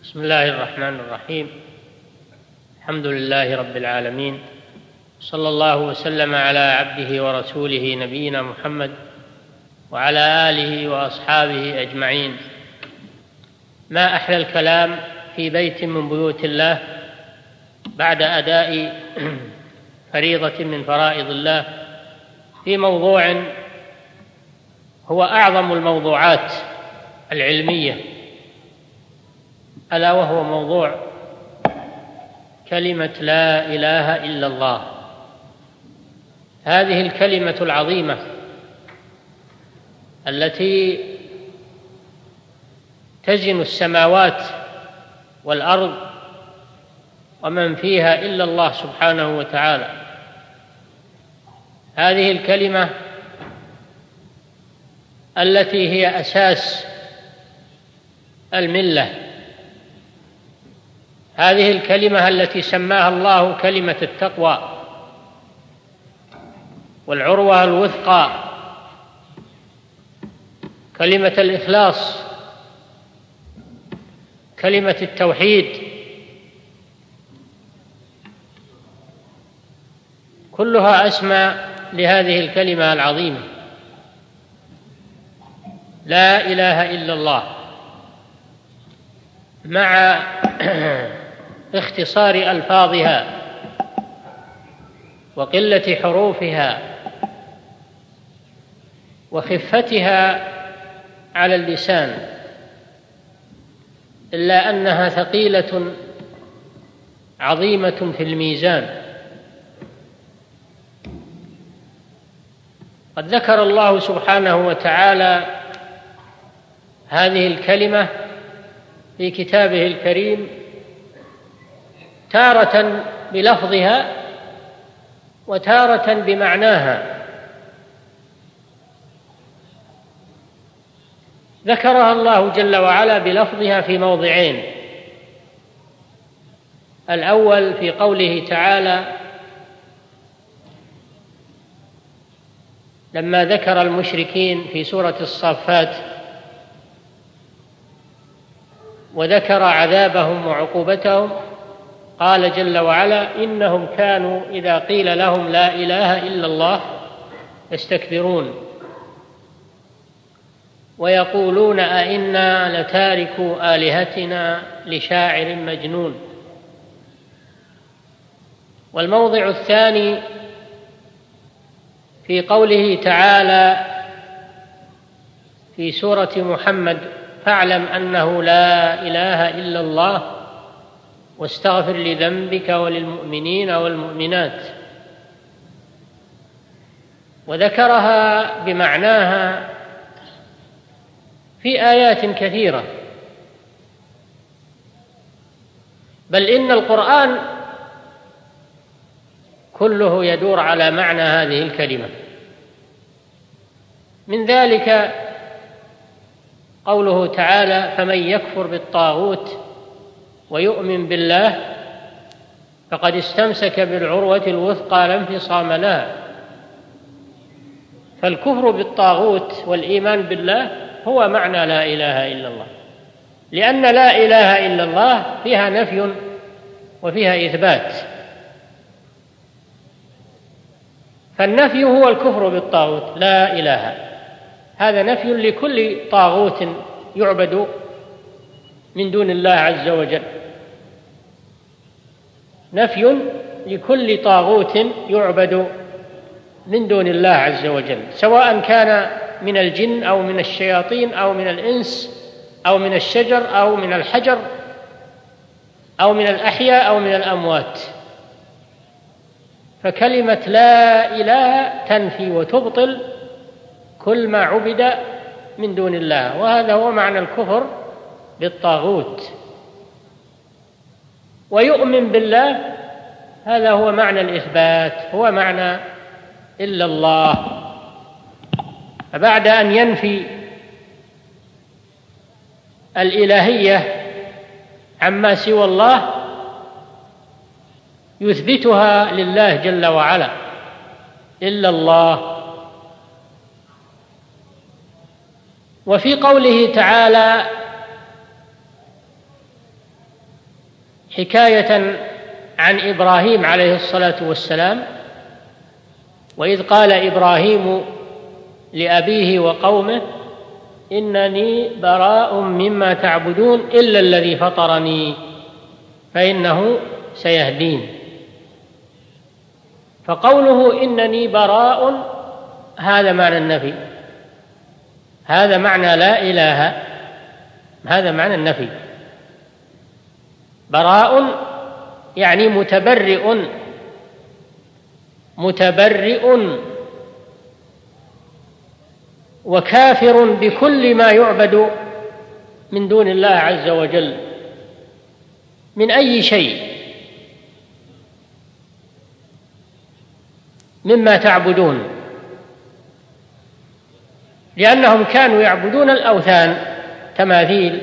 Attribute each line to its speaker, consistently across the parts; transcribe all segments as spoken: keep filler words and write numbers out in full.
Speaker 1: بسم الله الرحمن الرحيم. الحمد لله رب العالمين، صلى الله وسلم على عبده ورسوله نبينا محمد وعلى آله وأصحابه أجمعين. ما أحلى الكلام في بيت من بيوت الله بعد أداء فريضة من فرائض الله في موضوع هو أعظم الموضوعات العلمية، ألا وهو موضوع كلمة لا إله إلا الله. هذه الكلمة العظيمة التي تزن السماوات والأرض ومن فيها إلا الله سبحانه وتعالى. هذه الكلمة التي هي أساس الملة، هذه الكلمة التي سماها الله كلمة التقوى والعروة الوثقى، كلمة الإخلاص، كلمة التوحيد، كلها أسمى لهذه الكلمة العظيمة لا إله إلا الله، مع اختصار ألفاظها وقلة حروفها وخفتها على اللسان، إلا أنها ثقيلة عظيمة في الميزان. قد ذكر الله سبحانه وتعالى هذه الكلمة في كتابه الكريم تارة بلفظها وتارة بمعناها. ذكرها الله جل وعلا بلفظها في موضعين: الأول في قوله تعالى لما ذكر المشركين في سورة الصافات وذكر عذابهم وعقوبتهم، قال جل وعلا: إنهم كانوا إذا قيل لهم لا إله إلا الله يستكبرون ويقولون أئنا لتاركو آلهتنا لشاعر مجنون. والموضع الثاني في قوله تعالى في سورة محمد: فاعلم أنه لا إله إلا الله واستغفر لذنبك وللمؤمنين والمؤمنات. وذكرها بمعناها في آيات كثيرة، بل إن القرآن كله يدور على معنى هذه الكلمة. من ذلك قوله تعالى: فمن يكفر بالطاغوت ويؤمن بالله فقد استمسك بالعروة الوثقى لا انفصام لها. فالكفر بالطاغوت والإيمان بالله هو معنى لا إله إلا الله، لأن لا إله إلا الله فيها نفي وفيها إثبات. فالنفي هو الكفر بالطاغوت، لا إله، هذا نفي لكل طاغوت يعبد من دون الله عز وجل، نفي لكل طاغوت يعبد من دون الله عز وجل، سواء كان من الجن أو من الشياطين أو من الإنس أو من الشجر أو من الحجر أو من الأحياء أو من الأموات. فكلمة لا إله تنفي وتبطل كل ما عبد من دون الله، وهذا هو معنى الكفر بالطاغوت. ويؤمن بالله هذا هو معنى الإثبات، هو معنى إلا الله. فبعد أن ينفي الإلهية عما سوى الله يثبتها لله جل وعلا، إلا الله. وفي قوله تعالى حكاية عن إبراهيم عليه الصلاة والسلام: وإذ قال إبراهيم لأبيه وقومه إنني براء مما تعبدون إلا الذي فطرني فإنه سيهدين. فقوله إنني براء هذا معنى النفي، هذا معنى لا إله، هذا معنى النفي. براء يعني متبرئ، متبرئ وكافر بكل ما يعبد من دون الله عز وجل من أي شيء مما تعبدون، لأنهم كانوا يعبدون الأوثان، تماثيل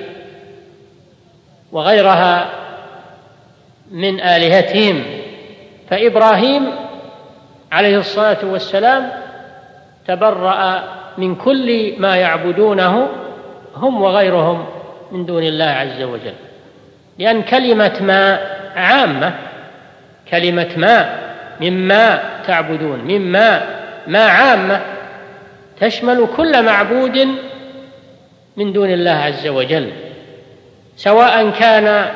Speaker 1: وغيرها من آلهتهم. فإبراهيم عليه الصلاة والسلام تبرأ من كل ما يعبدونه هم وغيرهم من دون الله عز وجل، لأن كلمة ما عامة، كلمة ما مما تعبدون، مما ما عامة تشمل كل معبود من دون الله عز وجل، سواء كان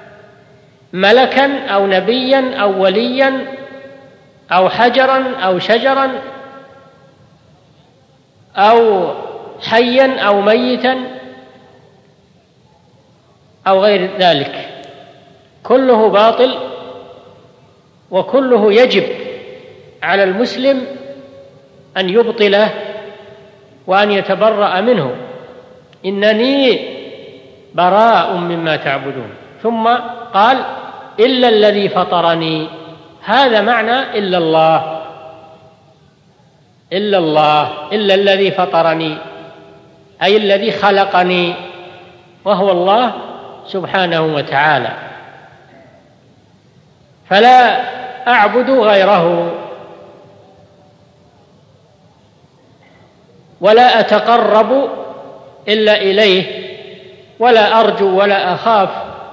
Speaker 1: ملكا أو نبيا أو وليا أو حجرا أو شجرا أو حيا أو ميتا أو غير ذلك، كله باطل وكله يجب على المسلم أن يبطله وأن يتبرأ منه. إنني براء مما تعبدون، ثم قال إلا الذي فطرني، هذا معنى إلا الله، إلا الله، إلا الذي فطرني أي الذي خلقني، وهو الله سبحانه وتعالى، فلا أعبد غيره ولا أتقرب إلا إليه، ولا أرجو ولا أخاف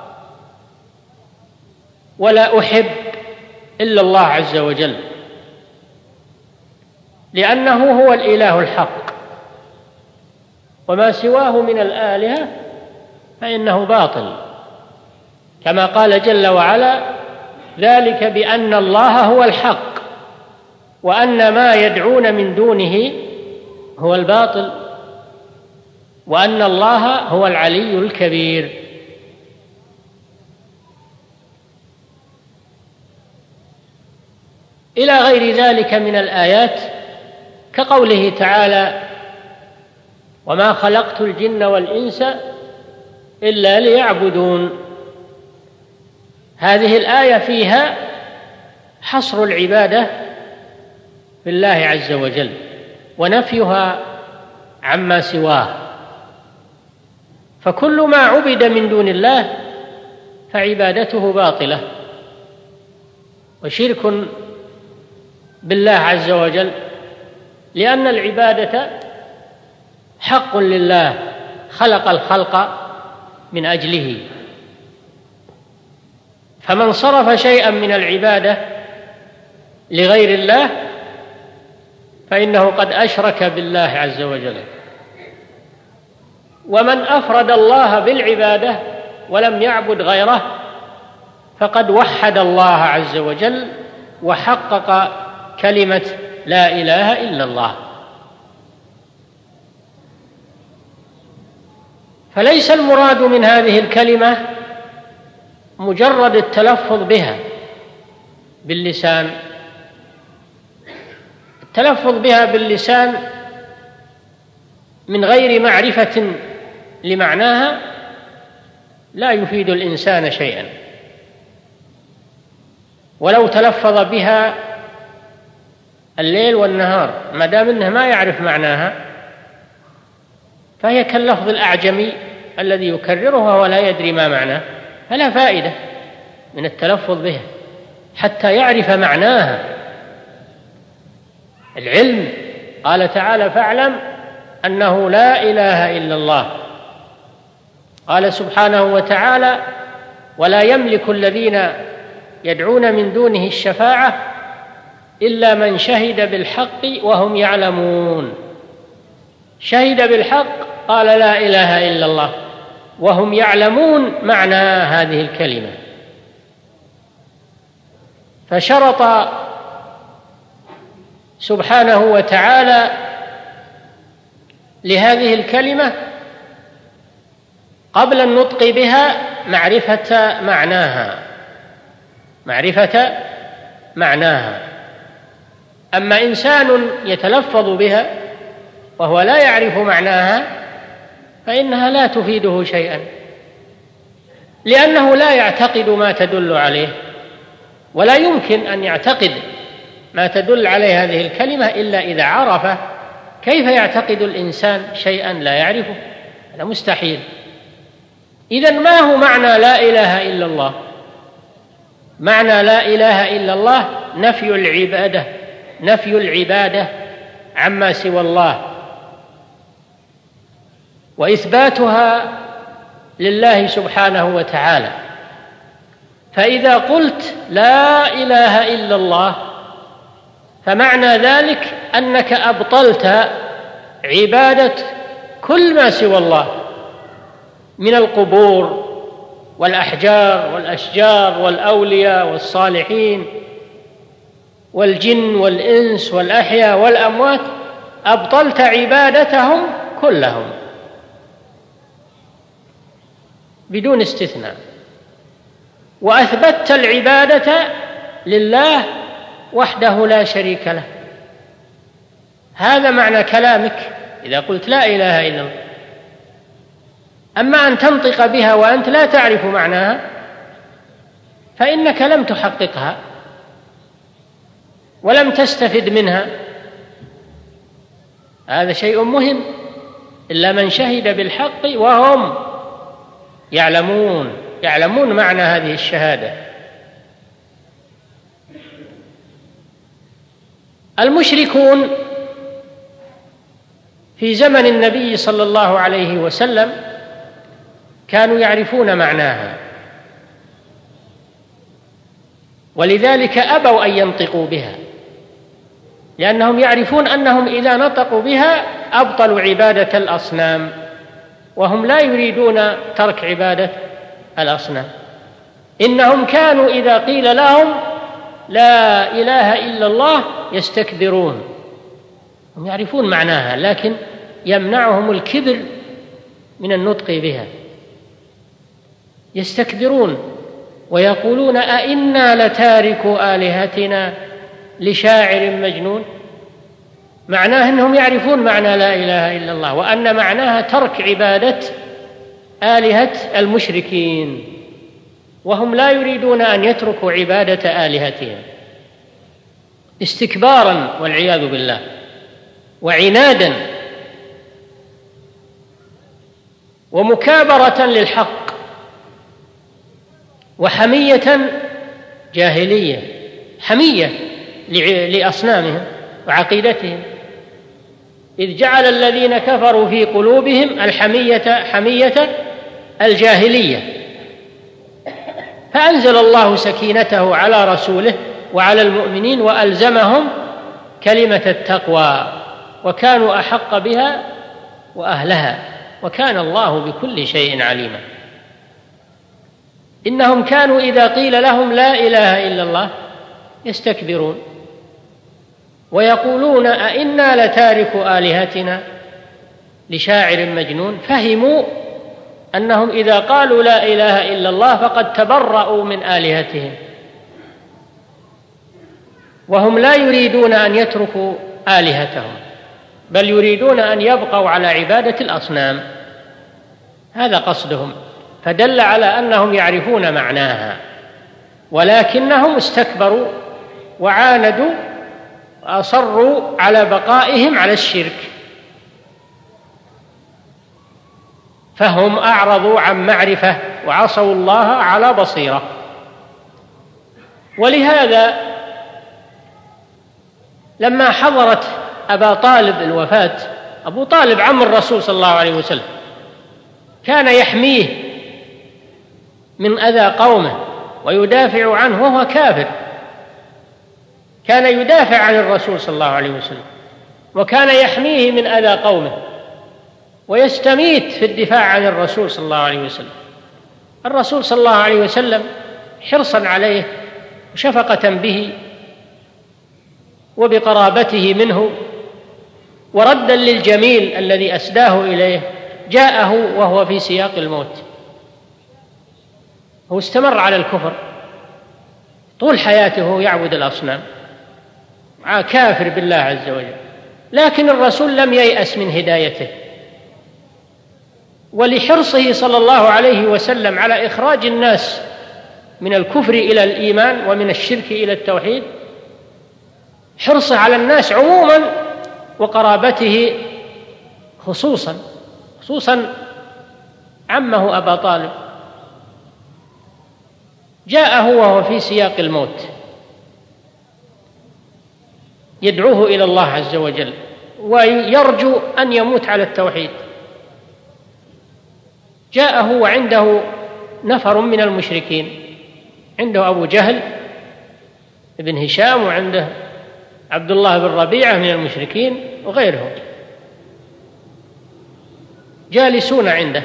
Speaker 1: ولا أحب إلا الله عز وجل، لأنه هو الإله الحق، وما سواه من الآلهة فإنه باطل، كما قال جل وعلا: ذلك بأن الله هو الحق وأن ما يدعون من دونه هو الباطل وأن الله هو العلي الكبير. إلى غير ذلك من الآيات، كقوله تعالى: وما خلقت الجن والإنس إلا ليعبدون. هذه الآية فيها حصر العبادة في الله عز وجل ونفيها عما سواه، فكل ما عبد من دون الله فعبادته باطلة وشرك بالله عز وجل، لأن العبادة حق لله خلق الخلق من أجله، فمن صرف شيئا من العبادة لغير الله فإنه قد أشرك بالله عز وجل، ومن أفرد الله بالعبادة ولم يعبد غيره فقد وحد الله عز وجل وحقق كلمة لا إله إلا الله. فليس المراد من هذه الكلمة مجرد التلفظ بها باللسان، التلفظ بها باللسان من غير معرفة لمعناها لا يفيد الإنسان شيئا، ولو تلفظ بها الليل والنهار ما دام أنه ما يعرف معناها فهي كاللفظ الأعجمي الذي يكررها ولا يدري ما معناه، فلا فائدة من التلفظ بها حتى يعرف معناها. العلم قال تعالى: فاعلم أنه لا إله إلا الله. قال سبحانه وتعالى: ولا يملك الذين يدعون من دونه الشفاعة إلا من شهد بالحق وهم يعلمون. شهد بالحق قال لا إله إلا الله وهم يعلمون معنى هذه الكلمة. فشرط سبحانه وتعالى لهذه الكلمة قبل النطق بها معرفة معناها معرفة معناها. أما إنسان يتلفظ بها وهو لا يعرف معناها فإنها لا تفيده شيئا، لأنه لا يعتقد ما تدل عليه، ولا يمكن أن يعتقد ما تدل عليه هذه الكلمة إلا إذا عرف. كيف يعتقد الإنسان شيئا لا يعرفه؟ هذا مستحيل. إذن ما هو معنى لا إله إلا الله؟ معنى لا إله إلا الله نفي العبادة نفي العبادة عما سوى الله وإثباتها لله سبحانه وتعالى. فإذا قلت لا إله إلا الله فمعنى ذلك أنك أبطلت عبادة كل ما سوى الله من القبور والأحجار والأشجار والأولياء والصالحين والجن والإنس والأحياء والأموات، أبطلت عبادتهم كلهم بدون استثناء، وأثبتت العبادة لله وحده لا شريك له. هذا معنى كلامك إذا قلت لا إله إلا الله. أما أن تنطق بها وأنت لا تعرف معناها فإنك لم تحققها ولم تستفد منها. هذا شيء مهم. إلا من شهد بالحق وهم يعلمون يعلمون معنى هذه الشهادة. المشركون في زمن النبي صلى الله عليه وسلم كانوا يعرفون معناها، ولذلك أبوا أن ينطقوا بها، لأنهم يعرفون أنهم إذا نطقوا بها أبطلوا عبادة الأصنام، وهم لا يريدون ترك عبادة الأصنام. إنهم كانوا إذا قيل لهم لا إله إلا الله يستكبرون. هم يعرفون معناها لكن يمنعهم الكبر من النطق بها، يستكبرون ويقولون أئنا لتاركوا آلهتنا لشاعر مجنون. معناه أنهم يعرفون معنى لا إله إلا الله، وأن معناها ترك عبادة آلهة المشركين، وهم لا يريدون أن يتركوا عبادة آلهتهم استكبارا والعياذ بالله وعنادا ومكابرة للحق وحمية جاهلية، حمية لأصنامهم وعقيدتهم، إذ جعل الذين كفروا في قلوبهم الحمية حمية الجاهلية. فأنزل الله سكينته على رسوله وعلى المؤمنين وألزمهم كلمة التقوى، وكانوا أحق بها وأهلها، وكان الله بكل شيء عليما. إنهم كانوا إذا قيل لهم لا إله إلا الله يستكبرون ويقولون أئنا لتاركوا آلهتنا لشاعر مجنون. فهموا أنهم إذا قالوا لا إله إلا الله فقد تبرأوا من آلهتهم، وهم لا يريدون أن يتركوا آلهتهم، بل يريدون أن يبقوا على عبادة الأصنام. هذا قصدهم، فدل على أنهم يعرفون معناها، ولكنهم استكبروا وعاندوا وأصروا على بقائهم على الشرك، فهم أعرضوا عن معرفة وعصوا الله على بصيرة. ولهذا لما حضرت أبا طالب الوفاة، أبو طالب عم الرسول صلى الله عليه وسلم كان يحميه من أذى قومه ويدافع عنه وهو كافر. كان يدافع عن الرسول صلى الله عليه وسلم، وكان يحميه من أذى قومه ويستميت في الدفاع عن الرسول صلى الله عليه وسلم. الرسول صلى الله عليه وسلم حرصا عليه وشفقة به وبقرابته منه وردا للجميل الذي أسداه إليه جاءه وهو في سياق الموت. هو استمر على الكفر طول حياته يعبد الأصنام، كافر بالله عز وجل، لكن الرسول لم ييأس من هدايته، ولحرصه صلى الله عليه وسلم على إخراج الناس من الكفر إلى الإيمان ومن الشرك إلى التوحيد، حرصه على الناس عموما وقرابته خصوصا خصوصا عمه أبا طالب، جاءه وهو في سياق الموت يدعوه إلى الله عز وجل ويرجو أن يموت على التوحيد. جاءه وعنده نفر من المشركين، عنده أبو جهل بن هشام وعنده عبد الله بن ربيعة من المشركين وغيرهم جالسون عنده،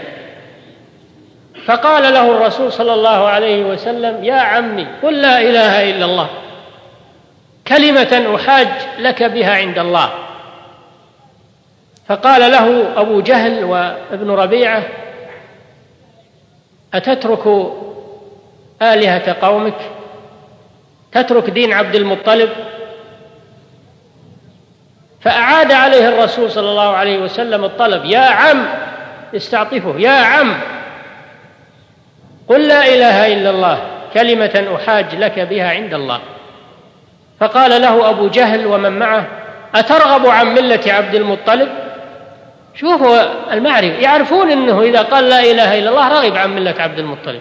Speaker 1: فقال له الرسول صلى الله عليه وسلم: يا عمي قل لا إله إلا الله كلمة أحاج لك بها عند الله. فقال له أبو جهل وابن ربيعة: أتترك آلهة قومك، تترك دين عبد المطلب؟ فأعاد عليه الرسول صلى الله عليه وسلم الطلب: يا عم، استعطفه، يا عم قل لا إله إلا الله كلمة أحاج لك بها عند الله. فقال له أبو جهل ومن معه: أترغب عن ملة عبد المطلب؟ شوفوا المعرفة، يعرفون أنه إذا قال لا إله إلا الله رغب عن ملة عبد المطلب.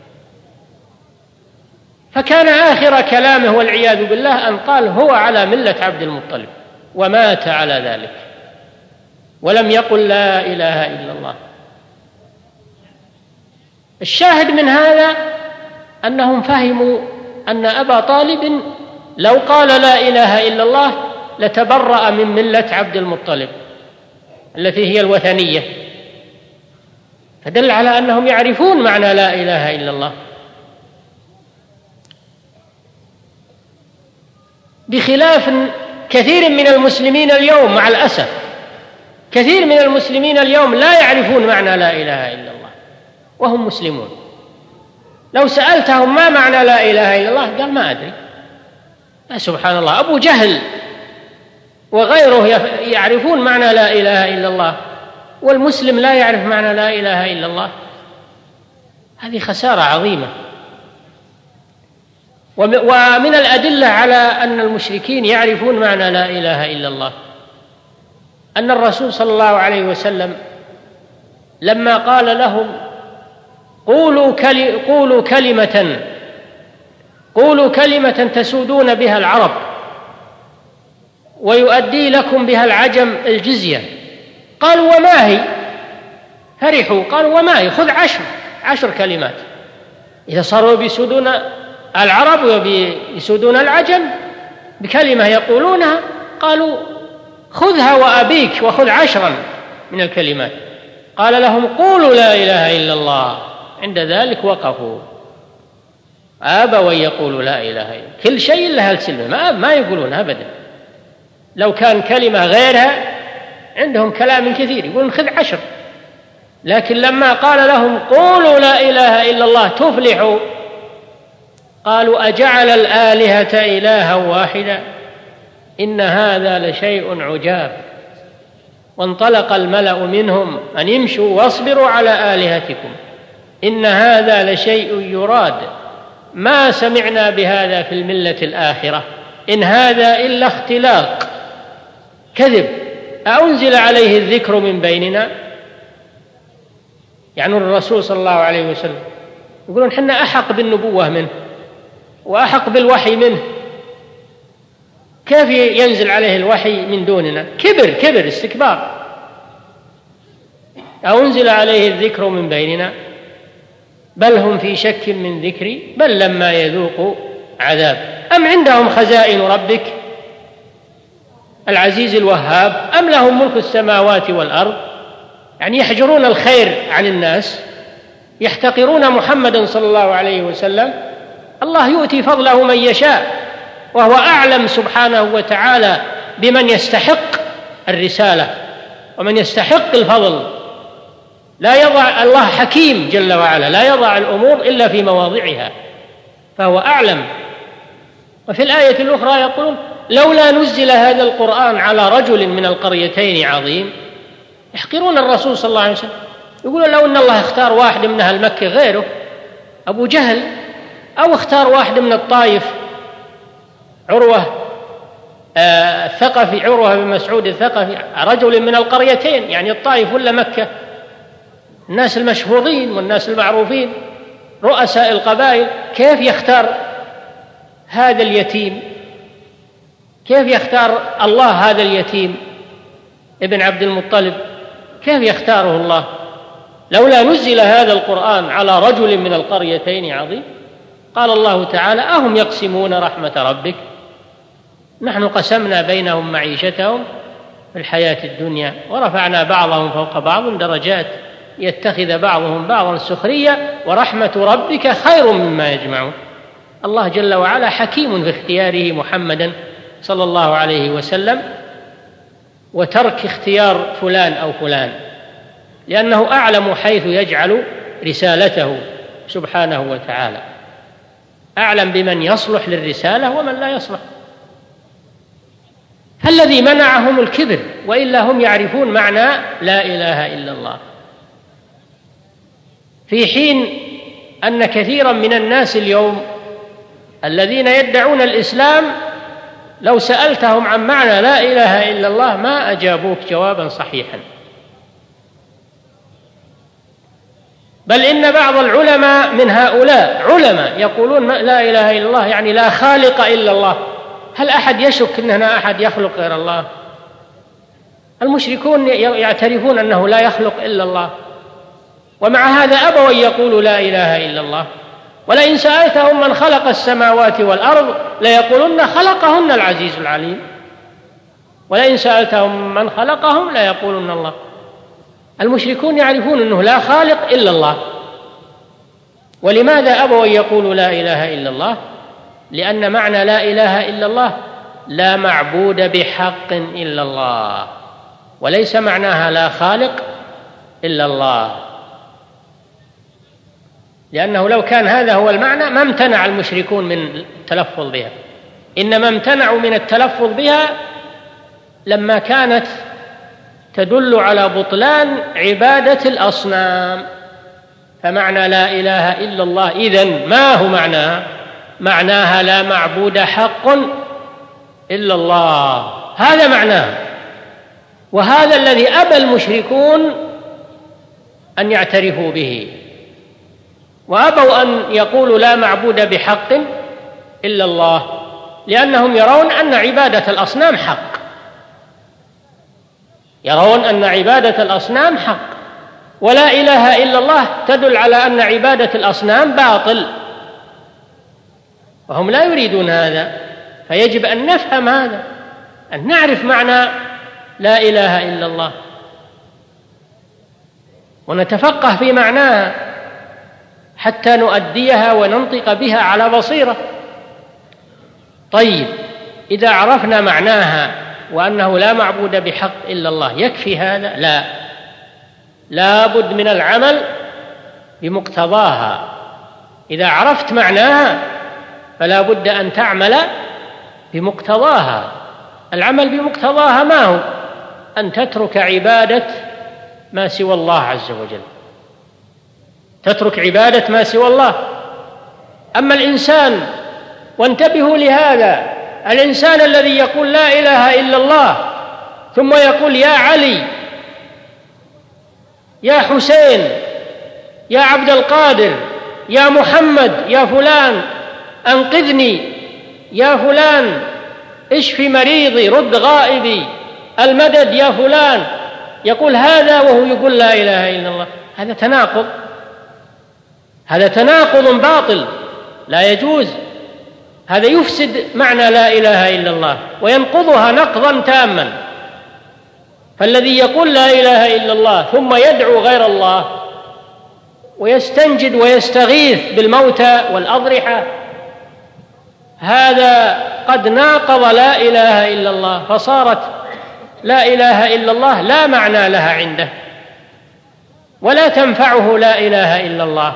Speaker 1: فكان آخر كلامه والعياذ بالله أن قال: هو على ملة عبد المطلب، ومات على ذلك ولم يقل لا إله إلا الله. الشاهد من هذا أنهم فهموا أن أبا طالب لو قال لا إله إلا الله لتبرأ من ملة عبد المطلب التي هي الوثنية، فدل على أنهم يعرفون معنى لا إله إلا الله، بخلاف كثير من المسلمين اليوم. مع الأسف كثير من المسلمين اليوم لا يعرفون معنى لا إله إلا الله وهم مسلمون. لو سألتهم ما معنى لا إله إلا الله قال: ما أدري. سبحان الله، أبو جهل وغيره يعرفون معنى لا إله إلا الله والمسلم لا يعرف معنى لا إله إلا الله. هذه خسارة عظيمة. ومن الأدلة على أن المشركين يعرفون معنى لا إله إلا الله أن الرسول صلى الله عليه وسلم لما قال لهم: قولوا, كلي قولوا كلمة قولوا كلمة تسودون بها العرب ويؤدي لكم بها العجم الجزية، قالوا: وما هي؟ فرحوا، قالوا: وما هي؟ خذ عشر عشر كلمات. إذا صاروا بيسودون العرب وبيسودون العجم بكلمة يقولونها، قالوا: خذها وأبيك وخذ عشرا من الكلمات. قال لهم: قولوا لا إله إلا الله. عند ذلك وقفوا، أبوا أن يقولوا لا إله إلا الله. كل شيء لها الكلمة، ما, ما يقولون أبدا. لو كان كلمة غيرها عندهم كلام كثير يقولون خذ عشر، لكن لما قال لهم: قولوا لا إله إلا الله تفلحوا، قالوا: أجعل الآلهة إلها واحدا إن هذا لشيء عجاب. وانطلق الملأ منهم أن يمشوا واصبروا على آلهتكم إن هذا لشيء يراد ما سمعنا بهذا في الملة الآخرة إن هذا إلا اختلاق كذب أأنزل عليه الذكر من بيننا. يعني الرسول صلى الله عليه وسلم يقولون: حنا أحق بالنبوة منه وأحق بالوحي منه، كيف ينزل عليه الوحي من دوننا؟ كبر كبر استكبار. أو أنزل عليه الذكر من بيننا. بل هم في شك من ذكري بل لما يذوقوا عذاب. أم عندهم خزائن ربك العزيز الوهاب أم لهم ملك السماوات والأرض. يعني يحجرون الخير عن الناس، يحتقرون محمدا صلى الله عليه وسلم. الله يؤتي فضله من يشاء، وهو أعلم سبحانه وتعالى بمن يستحق الرسالة ومن يستحق الفضل. لا يضع الله حكيم جل وعلا، لا يضع الأمور إلا في مواضعها، فهو أعلم. وفي الآية الأخرى يقولون لولا نزل هذا القرآن على رجل من القريتين عظيم. يحقرون الرسول صلى الله عليه وسلم، يقولون لو أن الله اختار واحد من أهل مكة غيره أبو جهل، أو اختار واحد من الطائف عروة الثقفي، عروة بن مسعود الثقفي، رجل من القريتين يعني الطائف ولا مكة، الناس المشهورين والناس المعروفين رؤساء القبائل، كيف يختار هذا اليتيم؟ كيف يختار الله هذا اليتيم ابن عبد المطلب؟ كيف يختاره الله؟ لولا نزل هذا القرآن على رجل من القريتين عظيم. قال الله تعالى أهم يقسمون رحمة ربك نحن قسمنا بينهم معيشتهم في الحياة الدنيا ورفعنا بعضهم فوق بعض درجات يتخذ بعضهم بعضا سخرية ورحمة ربك خير مما يجمعون. الله جل وعلا حكيم في اختياره محمدا صلى الله عليه وسلم وترك اختيار فلان أو فلان، لأنه أعلم حيث يجعل رسالته سبحانه وتعالى، أعلم بمن يصلح للرسالة ومن لا يصلح. فالذي منعهم الكبر، وإلا هم يعرفون معنى لا إله إلا الله، في حين أن كثيرا من الناس اليوم الذين يدعون الإسلام لو سألتهم عن معنى لا إله إلا الله ما أجابوك جوابا صحيحا. بل إن بعض العلماء من هؤلاء علماء يقولون لا إله إلا الله يعني لا خالق إلا الله. هل أحد يشك أن هنا أحد يخلق غير الله؟ المشركون يعترفون أنه لا يخلق إلا الله، ومع هذا أبوا أن يقولوا لا إله إلا الله. ولئن سألتهم من خلق السماوات والأرض ليقولن خلقهن العزيز العليم، ولئن سألتهم من خلقهم ليقولن الله. المشركون يعرفون أنه لا خالق إلا الله. ولماذا أبوا أن يقولوا لا إله إلا الله؟ لأن معنى لا إله إلا الله لا معبود بحق إلا الله، وليس معناها لا خالق إلا الله. لأنه لو كان هذا هو المعنى ما امتنع المشركون من التلفظ بها، إنما امتنعوا من التلفظ بها لما كانت تدل على بطلان عبادة الأصنام. فمعنى لا إله إلا الله إذن ما هو معناها؟ معناها لا معبود حق إلا الله، هذا معناه. وهذا الذي أبى المشركون أن يعترفوا به، وأبوا أن يقولوا لا معبود بحق إلا الله، لأنهم يرون أن عبادة الأصنام حق، يرون أن عبادة الأصنام حق، ولا إله إلا الله تدل على أن عبادة الأصنام باطل، وهم لا يريدون هذا. فيجب أن نفهم هذا، أن نعرف معنى لا إله إلا الله ونتفقه في معناها حتى نؤديها وننطق بها على بصيرة. طيب، إذا عرفنا معناها وأنه لا معبود بحق إلا الله يكفي هذا؟ لا، لا بد من العمل بمقتضاها. إذا عرفت معناها فلا بد أن تعمل بمقتضاها. العمل بمقتضاها ما هو؟ أن تترك عبادة ما سوى الله عز وجل، تترك عبادة ما سوى الله. أما الإنسان، وانتبهوا لهذا، الإنسان الذي يقول لا إله إلا الله ثم يقول يا علي، يا حسين، يا عبد القادر، يا محمد، يا فلان أنقذني، يا فلان اشف مريضي، رد غائبي، المدد يا فلان، يقول هذا وهو يقول لا إله إلا الله، هذا تناقض. هذا تناقض باطل لا يجوز. هذا يفسد معنى لا إله إلا الله وينقضها نقضا تاما. فالذي يقول لا إله إلا الله ثم يدعو غير الله ويستنجد ويستغيث بالموتى والأضرحة، هذا قد ناقض لا إله إلا الله، فصارت لا إله إلا الله لا معنى لها عنده ولا تنفعه لا إله إلا الله.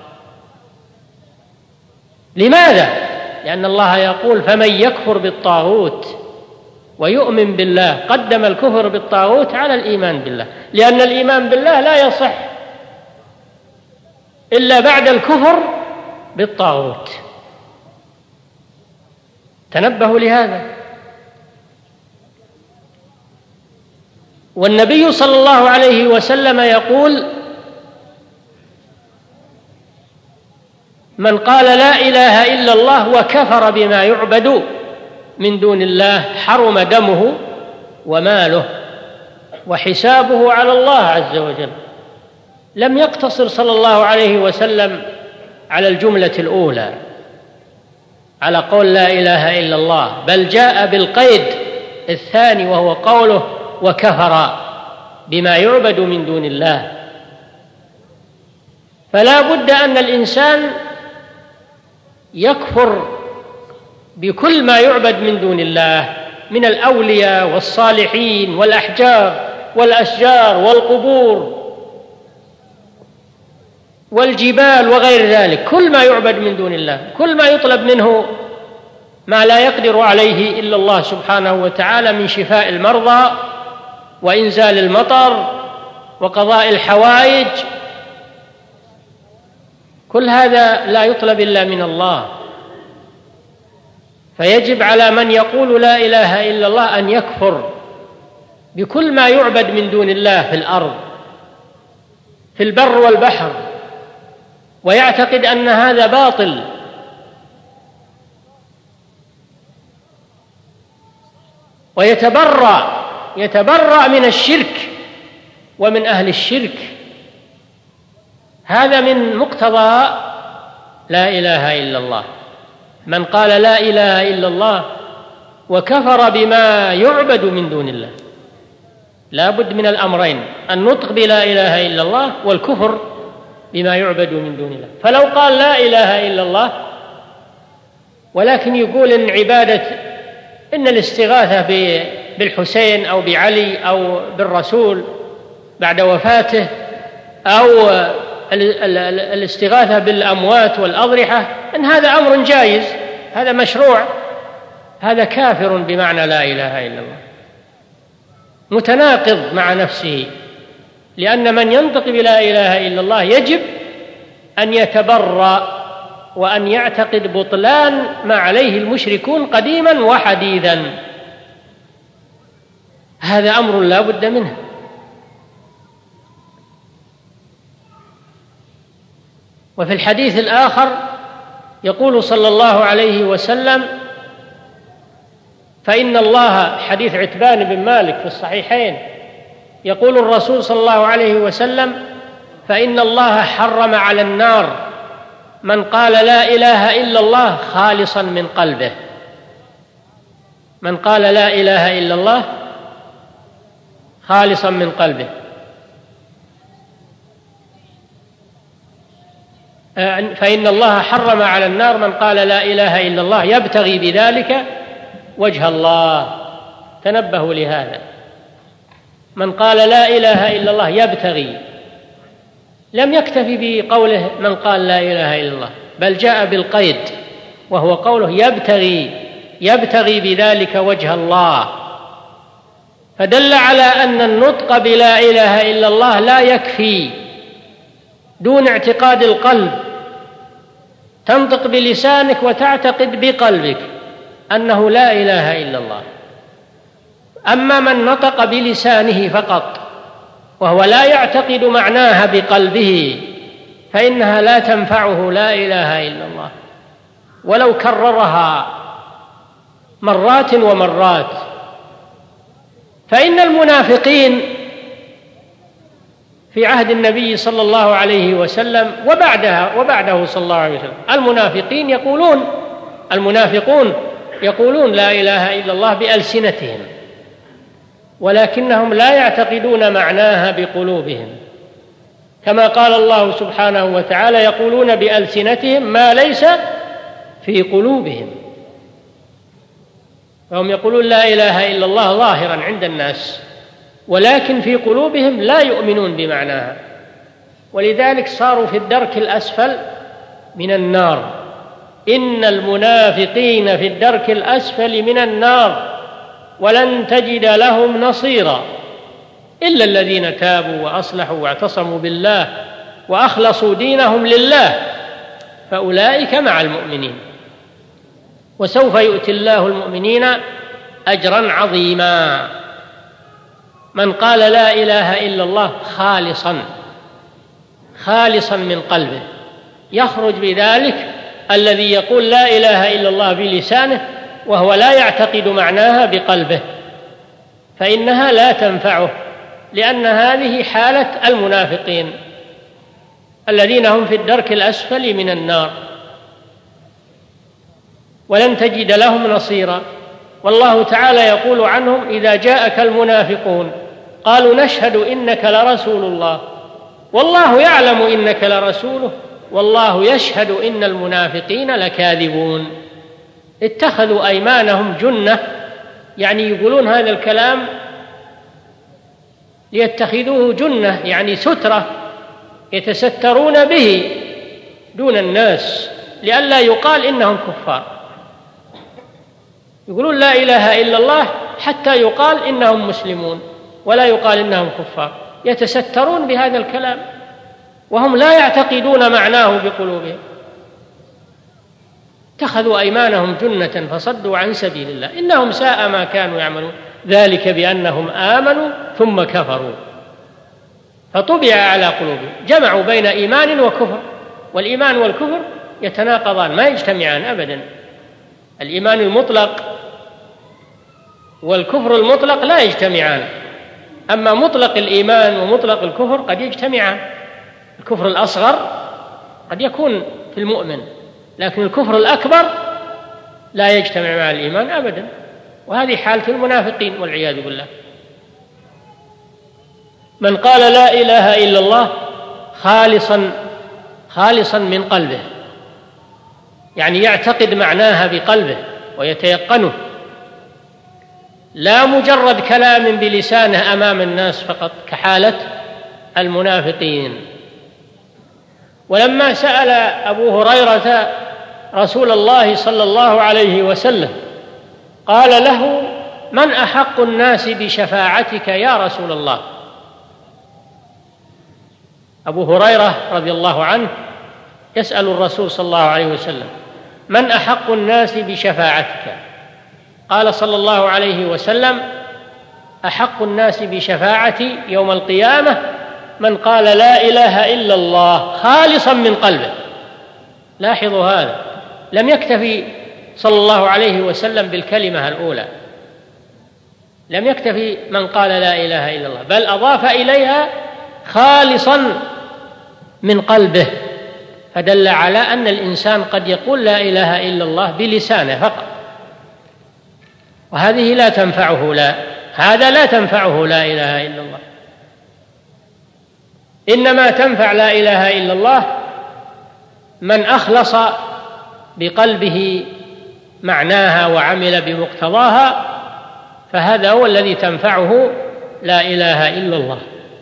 Speaker 1: لماذا؟ لأن الله يقول فمن يكفر بالطاغوت ويؤمن بالله، قدم الكفر بالطاغوت على الإيمان بالله، لأن الإيمان بالله لا يصح إلا بعد الكفر بالطاغوت. تنبهوا لهذا. والنبي صلى الله عليه وسلم يقول من قال لا إله إلا الله وكفر بما يعبد من دون الله حرم دمه وماله وحسابه على الله عز وجل. لم يقتصر صلى الله عليه وسلم على الجملة الأولى على قول لا إله إلا الله، بل جاء بالقيد الثاني وهو قوله وكفر بما يعبد من دون الله. فلا بد أن الإنسان يكفر بكل ما يعبد من دون الله من الأولياء والصالحين والأحجار والأشجار والقبور والجبال وغير ذلك، كل ما يعبد من دون الله، كل ما يطلب منه ما لا يقدر عليه إلا الله سبحانه وتعالى من شفاء المرضى وإنزال المطر وقضاء الحوائج، كل هذا لا يطلب إلا من الله. فيجب على من يقول لا إله إلا الله أن يكفر بكل ما يعبد من دون الله في الأرض في البر والبحر، ويعتقد أن هذا باطل، ويتبرأ يتبرأ من الشرك ومن أهل الشرك. هذا من مقتضى لا إله إلا الله. من قال لا إله إلا الله وكفر بما يعبد من دون الله، لا بد من الأمرين، النطق بلا إله إلا الله والكفر بما يعبد من دون الله. فلو قال لا إله إلا الله ولكن يقول إن عبادة إن الاستغاثة بالحسين أو بعلي أو بالرسول بعد وفاته أو الاستغاثة بالأموات والأضرحة إن هذا أمر جائز، هذا مشروع، هذا كافر بمعنى لا إله إلا الله، متناقض مع نفسه. لأن من ينطق بلا إله إلا الله يجب أن يتبرأ وأن يعتقد بطلان ما عليه المشركون قديما وحديثا. هذا أمر لا بد منه. وفي الحديث الآخر يقول صلى الله عليه وسلم فإن الله، حديث عتبان بن مالك في الصحيحين، يقول الرسول صلى الله عليه وسلم فإن الله حرم على النار من قال لا إله إلا الله خالصا من قلبه. من قال لا إله إلا الله خالصا من قلبه. فإن الله حرم على النار من قال لا إله إلا الله يبتغي بذلك وجه الله. تنبهوا لهذا، من قال لا إله إلا الله يبتغي، لم يكتفي بقوله من قال لا إله إلا الله، بل جاء بالقيد وهو قوله يبتغي يبتغي بذلك وجه الله، فدل على أن النطق بلا إله إلا الله لا يكفي دون اعتقاد القلب. تنطق بلسانك وتعتقد بقلبك أنه لا إله إلا الله. أما من نطق بلسانه فقط وهو لا يعتقد معناها بقلبه فإنها لا تنفعه لا إله إلا الله ولو كررها مرات ومرات. فإن المنافقين في عهد النبي صلى الله عليه وسلم وبعدها وبعده صلى الله عليه وسلم المنافقين يقولون المنافقون يقولون لا إله إلا الله بألسنتهم، ولكنهم لا يعتقدون معناها بقلوبهم، كما قال الله سبحانه وتعالى: يقولون بألسنتهم ما ليس في قلوبهم. فهم يقولون لا إله إلا الله ظاهرا عند الناس، ولكن في قلوبهم لا يؤمنون بمعناها، ولذلك صاروا في الدرك الأسفل من النار. إن المنافقين في الدرك الأسفل من النار ولن تجد لهم نصيرا إلا الذين تابوا وأصلحوا واعتصموا بالله وأخلصوا دينهم لله فأولئك مع المؤمنين وسوف يؤتي الله المؤمنين أجرا عظيما. من قال لا إله إلا الله خالصا خالصا من قلبه يخرج بذلك الذي يقول لا إله إلا الله بلسانه وهو لا يعتقد معناها بقلبه، فإنها لا تنفعه، لأن هذه حالة المنافقين الذين هم في الدرك الأسفل من النار ولن تجد لهم نصيرا. والله تعالى يقول عنهم: إذا جاءك المنافقون قالوا نشهد إنك لرسول الله والله يعلم إنك لرسوله والله يشهد إن المنافقين لكاذبون. اتخذوا أيمانهم جنة، يعني يقولون هذا الكلام ليتخذوه جنة، يعني سترة يتسترون به دون الناس لئلا يقال إنهم كفار. يقولون لا إله إلا الله حتى يقال إنهم مسلمون ولا يقال إنهم كفار، يتسترون بهذا الكلام وهم لا يعتقدون معناه بقلوبهم. اتخذوا أيمانهم جنة فصدوا عن سبيل الله إنهم ساء ما كانوا يعملون، ذلك بأنهم آمنوا ثم كفروا فطبع على قلوبهم. جمعوا بين إيمان وكفر، والإيمان والكفر يتناقضان ما يجتمعان أبدا. الإيمان المطلق والكفر المطلق لا يجتمعان، أما مطلق الإيمان ومطلق الكفر قد يجتمعان. الكفر الأصغر قد يكون في المؤمن، لكن الكفر الأكبر لا يجتمع مع الإيمان أبدا، وهذه حالة المنافقين والعياذ بالله. من قال لا إله إلا الله خالصا خالصا من قلبه، يعني يعتقد معناها بقلبه ويتيقنه، لا مجرد كلام بلسانه أمام الناس فقط كحالة المنافقين. ولما سأل أبو هريرة رسول الله صلى الله عليه وسلم قال له: من أحق الناس بشفاعتك يا رسول الله؟ أبو هريرة رضي الله عنه يسأل الرسول صلى الله عليه وسلم: من أحق الناس بشفاعتك؟ قال صلى الله عليه وسلم: أحق الناس بشفاعتي يوم القيامة من قال لا إله إلا الله خالصا من قلبه. لاحظوا هذا، لم يكتفي صلى الله عليه وسلم بالكلمة الأولى، لم يكتفي من قال لا إله إلا الله، بل أضاف إليها خالصا من قلبه، فدل على أن الإنسان قد يقول لا إله إلا الله بلسانه فقط، وهذه لا تنفعه لا هذا لا تنفعه لا إله إلا الله. إنما تنفع لا إله إلا الله من أخلص بقلبه معناها وعمل بمقتضاها، فهذا هو الذي تنفعه لا إله إلا الله.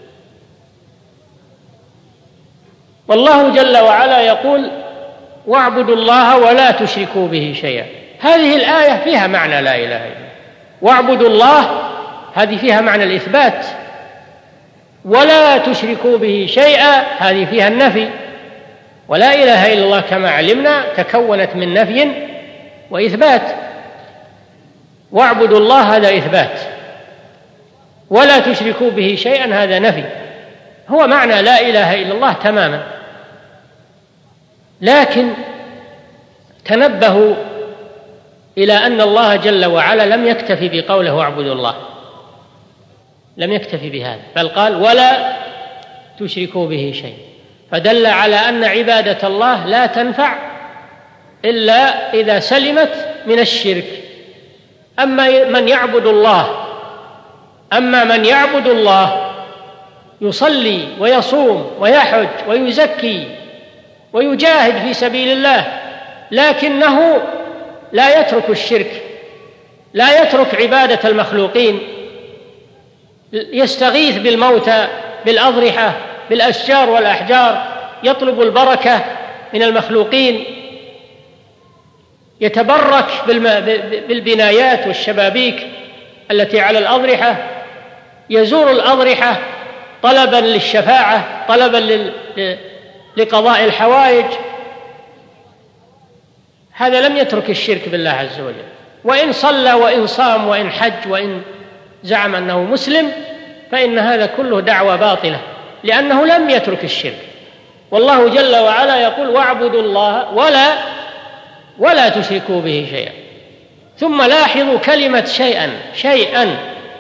Speaker 1: والله جل وعلا يقول: واعبدوا الله ولا تشركوا به شيئا. هذه الآية فيها معنى لا إله إلا الله. واعبدوا الله هذه فيها معنى الإثبات، ولا تشركوا به شيئا هذه فيها النفي. ولا إله إلا الله كما علمنا تكونت من نفي وإثبات. واعبدوا الله هذا إثبات، ولا تشركوا به شيئا هذا نفي، هو معنى لا إله إلا الله تماما. لكن تنبهوا إلى أن الله جل وعلا لم يكتفي بقوله واعبدوا الله، لم يكتفي بهذا، بل قال: ولا تشركوا به شيء، فدل على أن عبادة الله لا تنفع إلا إذا سلمت من الشرك. أما من يعبد الله أما من يعبد الله يصلي ويصوم ويحج ويزكي ويجاهد في سبيل الله، لكنه لا يترك الشرك، لا يترك عبادة المخلوقين، يستغيث بالموتى بالأضرحة بالأشجار والأحجار، يطلب البركة من المخلوقين، يتبرك بالبنايات والشبابيك التي على الأضرحة، يزور الأضرحة طلبا للشفاعة، طلبا لقضاء الحوائج. هذا لم يترك الشرك بالله عز وجل، وإن صلى وإن صام وإن حج وإن زعم أنه مسلم فإن هذا كله دعوة باطلة، لأنه لم يترك الشرك. والله جل وعلا يقول: واعبدوا الله ولا ولا تشركوا به شيئا. ثم لاحظوا كلمة شيئا شيئا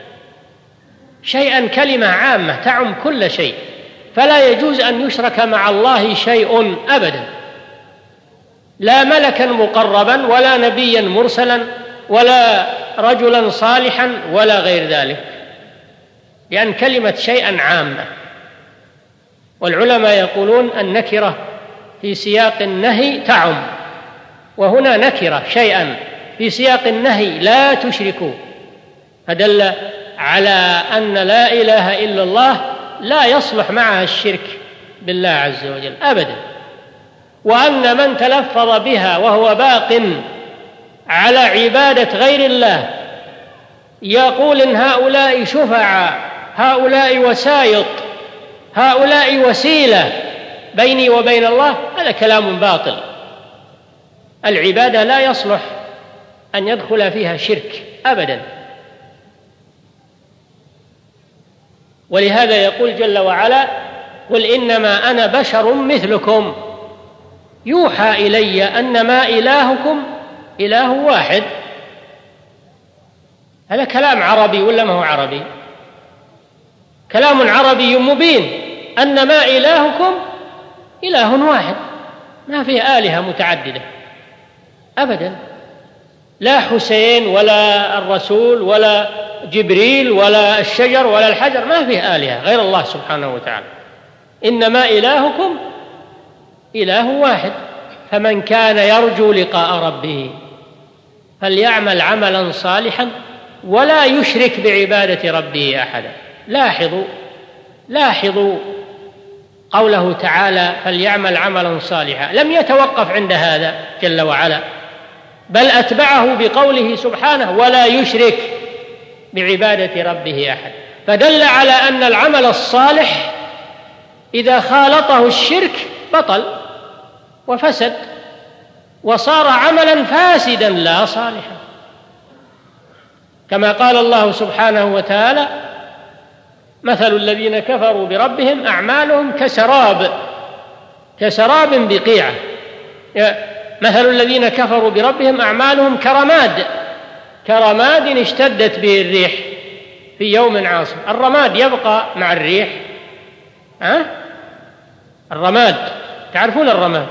Speaker 1: شيئا كلمة عامة تعم كل شيء، فلا يجوز أن يشرك مع الله شيء أبدا، لا ملكا مقربا ولا نبيا مرسلا ولا رجلا صالحا ولا غير ذلك، لأن كلمة شيئا عامة. والعلماء يقولون النكرة في سياق النهي تعم، وهنا نكرة شيئا في سياق النهي لا تشركوا، فدل على أن لا إله إلا الله لا يصلح معها الشرك بالله عز وجل أبدا، وأن من تلفظ بها وهو باق على عبادة غير الله يقول إن هؤلاء شفعاء، هؤلاء وسائط، هؤلاء وسيلة بيني وبين الله، هذا كلام باطل. العبادة لا يصلح أن يدخل فيها شرك أبدا. ولهذا يقول جل وعلا: قل إنما أنا بشر مثلكم يوحى إلي أنما إلهكم إله واحد. هذا كلام عربي ولا ما هو عربي؟ كلام عربي مبين، أنما إلهكم إله واحد، ما فيه آلهة متعددة أبدا، لا حسين ولا الرسول ولا جبريل ولا الشجر ولا الحجر، ما فيه آلهة غير الله سبحانه وتعالى. إنما إلهكم إله واحد، فمن كان يرجو لقاء ربه فليعمل عملا صالحا ولا يشرك بعبادة ربه أحدا. لاحظوا لاحظوا قوله تعالى: فليعمل عملا صالحا، لم يتوقف عند هذا جل وعلا، بل أتبعه بقوله سبحانه: ولا يشرك بعبادة ربه أحد، فدل على أن العمل الصالح إذا خالطه الشرك بطل وفسد وصار عملا فاسدا لا صالحا، كما قال الله سبحانه وتعالى: مثل الذين كفروا بربهم أعمالهم كسراب كسراب بقيعة. مثل الذين كفروا بربهم أعمالهم كرماد كرماد اشتدت به الريح في يوم عاصف. الرماد يبقى مع الريح؟ ها؟ الرماد تعرفون الرماد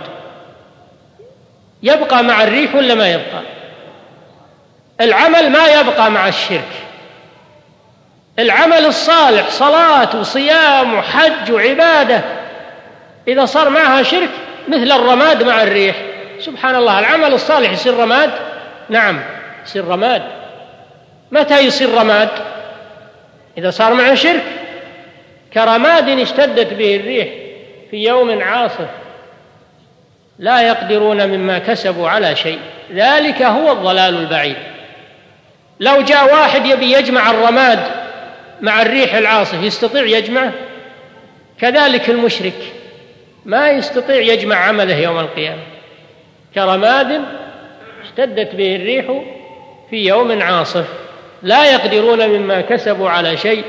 Speaker 1: يبقى مع الريح ولا ما يبقى؟ العمل ما يبقى مع الشرك. العمل الصالح صلاة وصيام وحج وعبادة إذا صار معها شرك مثل الرماد مع الريح. سبحان الله، العمل الصالح يصير رماد؟ نعم يصير رماد. متى يصير رماد؟ إذا صار معه شرك. كرماد اشتدت به الريح في يوم عاصف لا يقدرون مما كسبوا على شيء، ذلك هو الضلال البعيد. لو جاء واحد يبي يجمع الرماد مع الريح العاصف يستطيع يجمعه؟ كذلك المشرك ما يستطيع يجمع عمله يوم القيامة. كرماد اشتدت به الريح في يوم عاصف لا يقدرون مما كسبوا على شيء،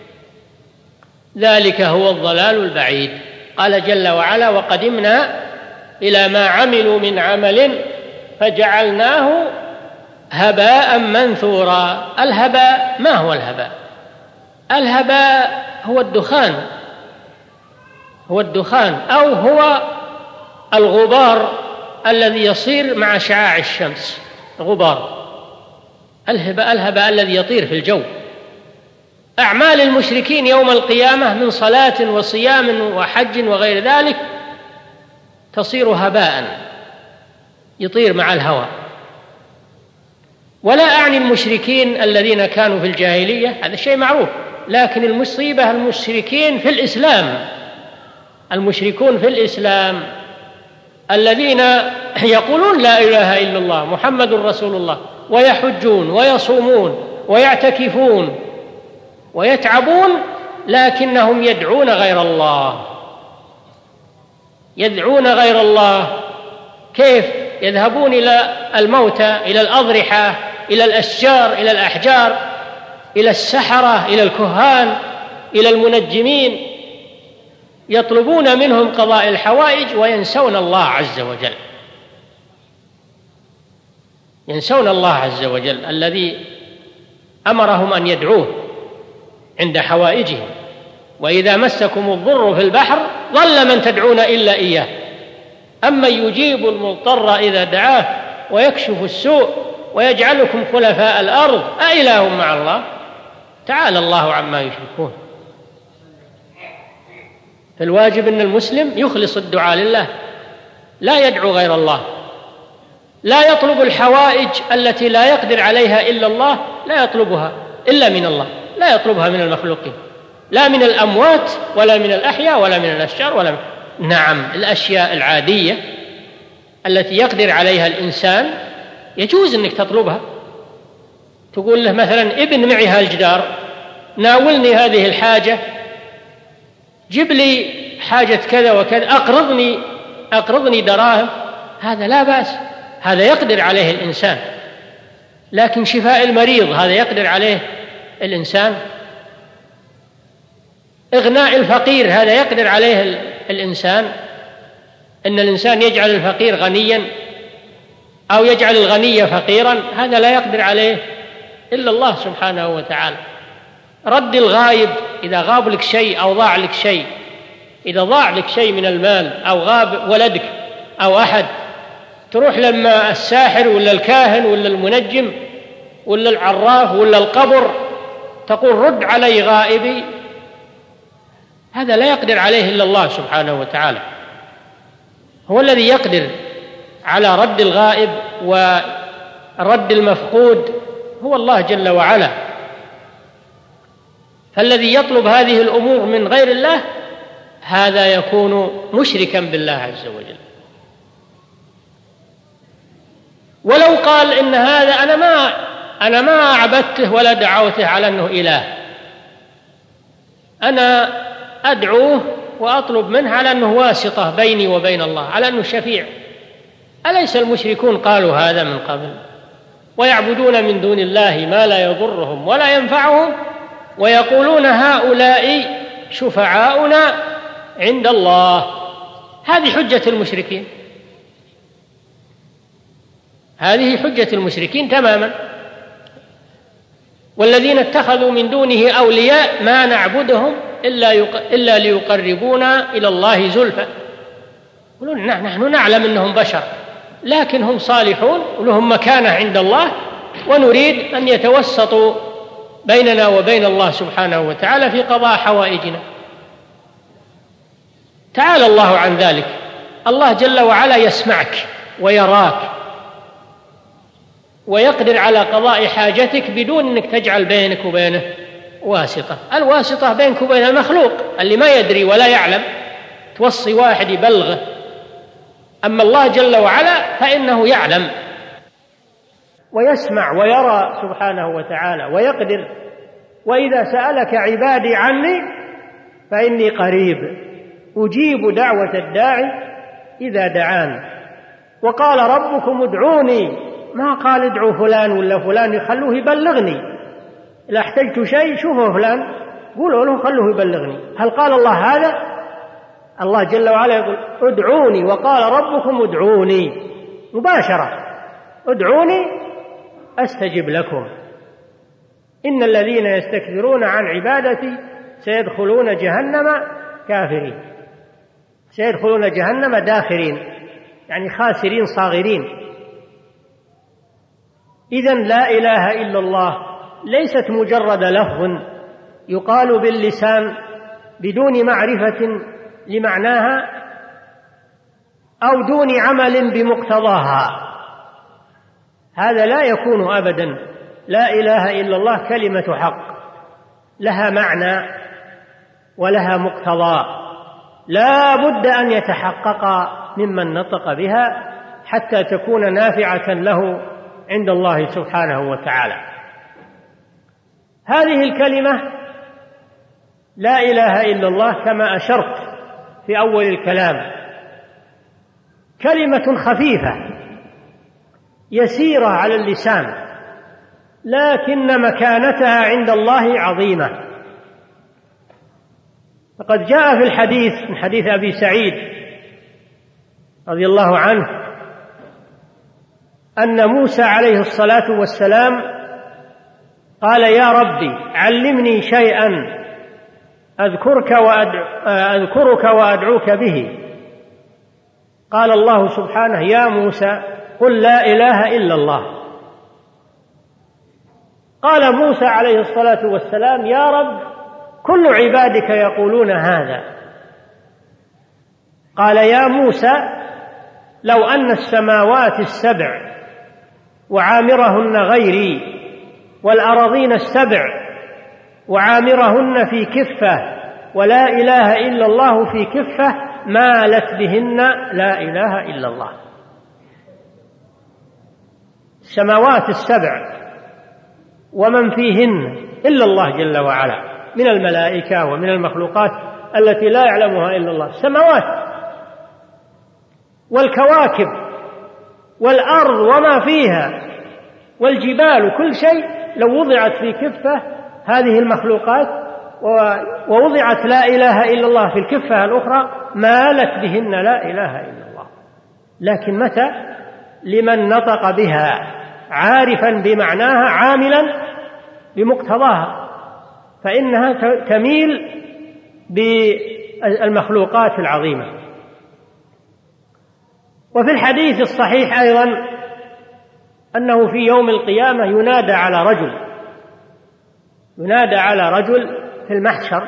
Speaker 1: ذلك هو الضلال البعيد. قال جل وعلا: وقدمنا إلى ما عملوا من عمل فجعلناه هباء منثورا. الهباء ما هو الهباء؟ الهباء هو الدخان، هو الدخان أو هو الغبار الذي يصير مع شعاع الشمس، غبار الهباء الهباء الذي يطير في الجو. أعمال المشركين يوم القيامة من صلاة وصيام وحج وغير ذلك تصير هباء يطير مع الهواء. ولا أعني المشركين الذين كانوا في الجاهلية، هذا شيء معروف، لكن المصيبة المشركين في الإسلام، المشركون في الإسلام الذين يقولون لا إله إلا الله محمد رسول الله، ويحجون ويصومون ويعتكفون ويتعبون، لكنهم يدعون غير الله، يدعون غير الله. كيف؟ يذهبون إلى الموتى، إلى الأضرحة، إلى الأشجار، إلى الأحجار، إلى السحرة، إلى الكهان، إلى المنجمين، يطلبون منهم قضاء الحوائج وينسون الله عز وجل، ينسون الله عز وجل الذي أمرهم أن يدعوه عند حوائجهم. وإذا مسكم الضر في البحر ضل من تدعون إلا إياه، أما يجيب المضطر إذا دعاه ويكشف السوء ويجعلكم خلفاء الأرض أإله مع الله، تعالى الله عما يشركون. فالواجب أن المسلم يخلص الدعاء لله، لا يدعو غير الله، لا يطلب الحوائج التي لا يقدر عليها إلا الله، لا يطلبها إلا من الله، لا يطلبها من المخلوقين، لا من الأموات ولا من الأحياء ولا من الأشجار ولا من... نعم، الأشياء العادية التي يقدر عليها الإنسان يجوز أنك تطلبها، تقول له مثلا ابن معي هالجدار، ناولني هذه الحاجة، جيب لي حاجة كذا وكذا، أقرضني أقرضني دراهم، هذا لا بأس، هذا يقدر عليه الإنسان. لكن شفاء المريض هذا يقدر عليه الإنسان؟ إغناء الفقير هذا يقدر عليه الإنسان؟ إن الإنسان يجعل الفقير غنيا أو يجعل الغني فقيرا، هذا لا يقدر عليه إلا الله سبحانه وتعالى. رد الغائب إذا غاب لك شيء أو ضاع لك شيء، إذا ضاع لك شيء من المال أو غاب ولدك أو أحد، تروح لما الساحر ولا الكاهن ولا المنجم ولا العراف ولا القبر تقول رد علي غائبي، هذا لا يقدر عليه إلا الله سبحانه وتعالى. هو الذي يقدر على رد الغائب ورد المفقود، هو الله جل وعلا. فالذي يطلب هذه الأمور من غير الله هذا يكون مشركا بالله عز وجل. ولو قال إن هذا أنا ما أنا ما عبدته ولا دعوته على أنه إله، أنا أدعوه وأطلب منه على أنه واسطة بيني وبين الله، على أنه شفيع، أليس المشركون قالوا هذا من قبل؟ ويعبدون من دون الله ما لا يضرهم ولا ينفعهم ويقولون هؤلاء شفعاؤنا عند الله. هذه حجة المشركين، هذه حجة المشركين تماما. والذين اتخذوا من دونه أولياء ما نعبدهم إلا, إلا ليقربونا إلى الله زلفى، يقولون نحن نعلم أنهم بشر لكن هم صالحون ولهم مكانة عند الله، ونريد أن يتوسطوا بيننا وبين الله سبحانه وتعالى في قضاء حوائجنا. تعالى الله عن ذلك، الله جل وعلا يسمعك ويراك ويقدر على قضاء حاجتك بدون أنك تجعل بينك وبينه واسطة. الواسطة بينك وبين المخلوق اللي ما يدري ولا يعلم، توصي واحد يبلغه، أما الله جل وعلا فإنه يعلم ويسمع ويرى سبحانه وتعالى ويقدر. وإذا سألك عبادي عني فإني قريب أجيب دعوة الداعي إذا دعان. وقال ربكم ادعوني، ما قال ادعوا فلان ولا فلان يخلوه يبلغني، إذا احتجت شيء شوفوا فلان قولوا له خلوه يبلغني. هل قال الله هذا؟ الله جل وعلا يقول ادعوني، وقال ربكم ادعوني مباشرة، ادعوني أستجب لكم، إن الذين يستكبرون عن عبادتي سيدخلون جهنم كافرين. سيدخلون جهنم داخرين، يعني خاسرين صاغرين. إذن لا إله إلا الله ليست مجرد لفظ يقال باللسان بدون معرفة لمعناها أو دون عمل بمقتضاها، هذا لا يكون أبدا. لا إله إلا الله كلمة حق لها معنى ولها مقتضى، لا بد أن يتحقق ممن نطق بها حتى تكون نافعة له عند الله سبحانه وتعالى. هذه الكلمة لا إله إلا الله كما أشرت في أول الكلام كلمة خفيفة يسيرة على اللسان، لكن مكانتها عند الله عظيمة. فقد جاء في الحديث من حديث أبي سعيد رضي الله عنه أن موسى عليه الصلاة والسلام قال: يا ربي علمني شيئا أذكرك وأدعو أذكرك وأدعوك به. قال الله سبحانه: يا موسى قل لا إله إلا الله. قال موسى عليه الصلاة والسلام: يا رب كل عبادك يقولون هذا. قال: يا موسى لو أن السماوات السبع وعامرهن غيري والأراضين السبع وعامرهن في كفة ولا إله إلا الله في كفة مالت بهن لا إله إلا الله. السماوات السبع ومن فيهن إلا الله جل وعلا من الملائكة ومن المخلوقات التي لا يعلمها إلا الله، السماوات والكواكب والأرض وما فيها والجبال، كل شيء لو وضعت في كفة هذه المخلوقات ووضعت لا إله إلا الله في الكفة الأخرى مالت بهن لا إله إلا الله. لكن متى؟ لمن نطق بها عارفا بمعناها عاملا بمقتضاها، فإنها تميل بالمخلوقات العظيمة. وفي الحديث الصحيح أيضا أنه في يوم القيامة ينادى على رجل ينادى على رجل في المحشر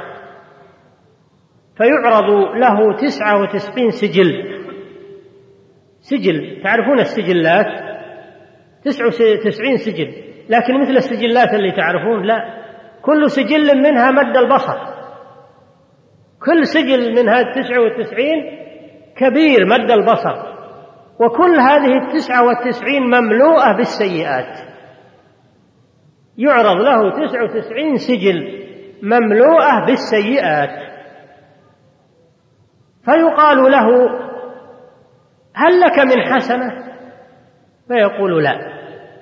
Speaker 1: فيعرض له تسعة وتسعين سجل سجل تعرفون السجلات تسعة وتسعين سجل، لكن مثل السجلات اللي تعرفون لا، كل سجل منها مد البصر، كل سجل من هذه التسعة وتسعين كبير مد البصر، وكل هذه التسعة والتسعين مملوءة بالسيئات. يعرض له تسعة وتسعين سجل مملوءة بالسيئات، فيقال له: هل لك من حسنة؟ فيقول: لا.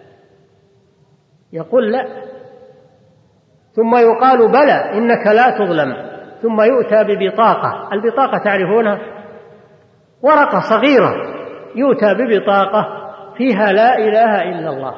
Speaker 1: يقول: لا. ثم يقال: بلى إنك لا تظلم. ثم يؤتى ببطاقة، البطاقة تعرفونها، ورقة صغيرة يؤتى ببطاقة فيها لا إله إلا الله،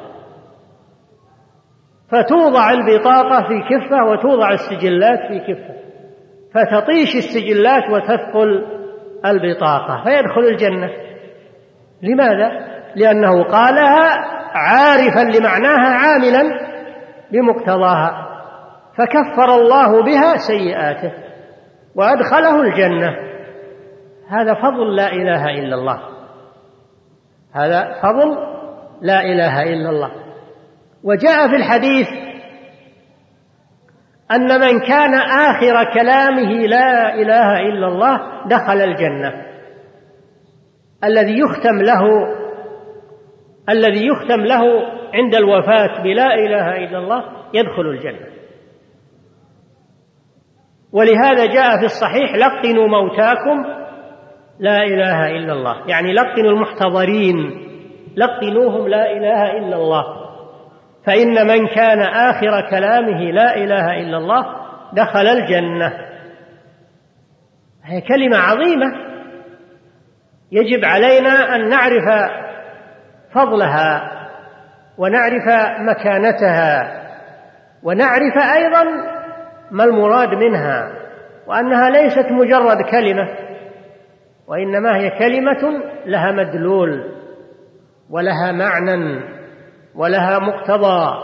Speaker 1: فتوضع البطاقة في كفة وتوضع السجلات في كفة، فتطيش السجلات وتثقل البطاقة فيدخل الجنة. لماذا؟ لأنه قالها عارفا لمعناها عاملا بمقتضاها، فكفر الله بها سيئاته وأدخله الجنة. هذا فضل لا إله إلا الله، هذا فضل لا إله إلا الله. وجاء في الحديث أن من كان آخر كلامه لا إله إلا الله دخل الجنة. الذي يختم له الذي يختم له عند الوفاة بلا إله إلا الله يدخل الجنة. ولهذا جاء في الصحيح: لقنوا موتاكم لا إله إلا الله، يعني لقنوا المحتضرين، لقنوهم لا إله إلا الله، فإن من كان آخر كلامه لا إله إلا الله دخل الجنة. هي كلمة عظيمة يجب علينا أن نعرف فضلها ونعرف مكانتها ونعرف أيضا ما المراد منها، وأنها ليست مجرد كلمة وإنما هي كلمة لها مدلول ولها معنى ولها مقتضى،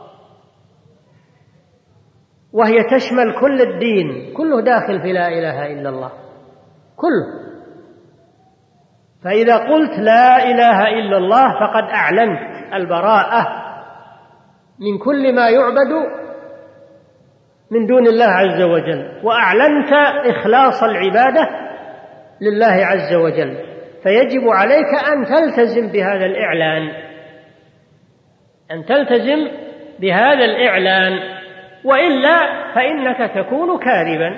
Speaker 1: وهي تشمل كل الدين، كله داخل في لا إله إلا الله كله. فإذا قلت لا إله إلا الله فقد أعلنت البراءة من كل ما يعبد من دون الله عز وجل، وأعلنت إخلاص العبادة لله عز وجل، فيجب عليك أن تلتزم بهذا الإعلان، أن تلتزم بهذا الإعلان، وإلا فإنك تكون كاذبا.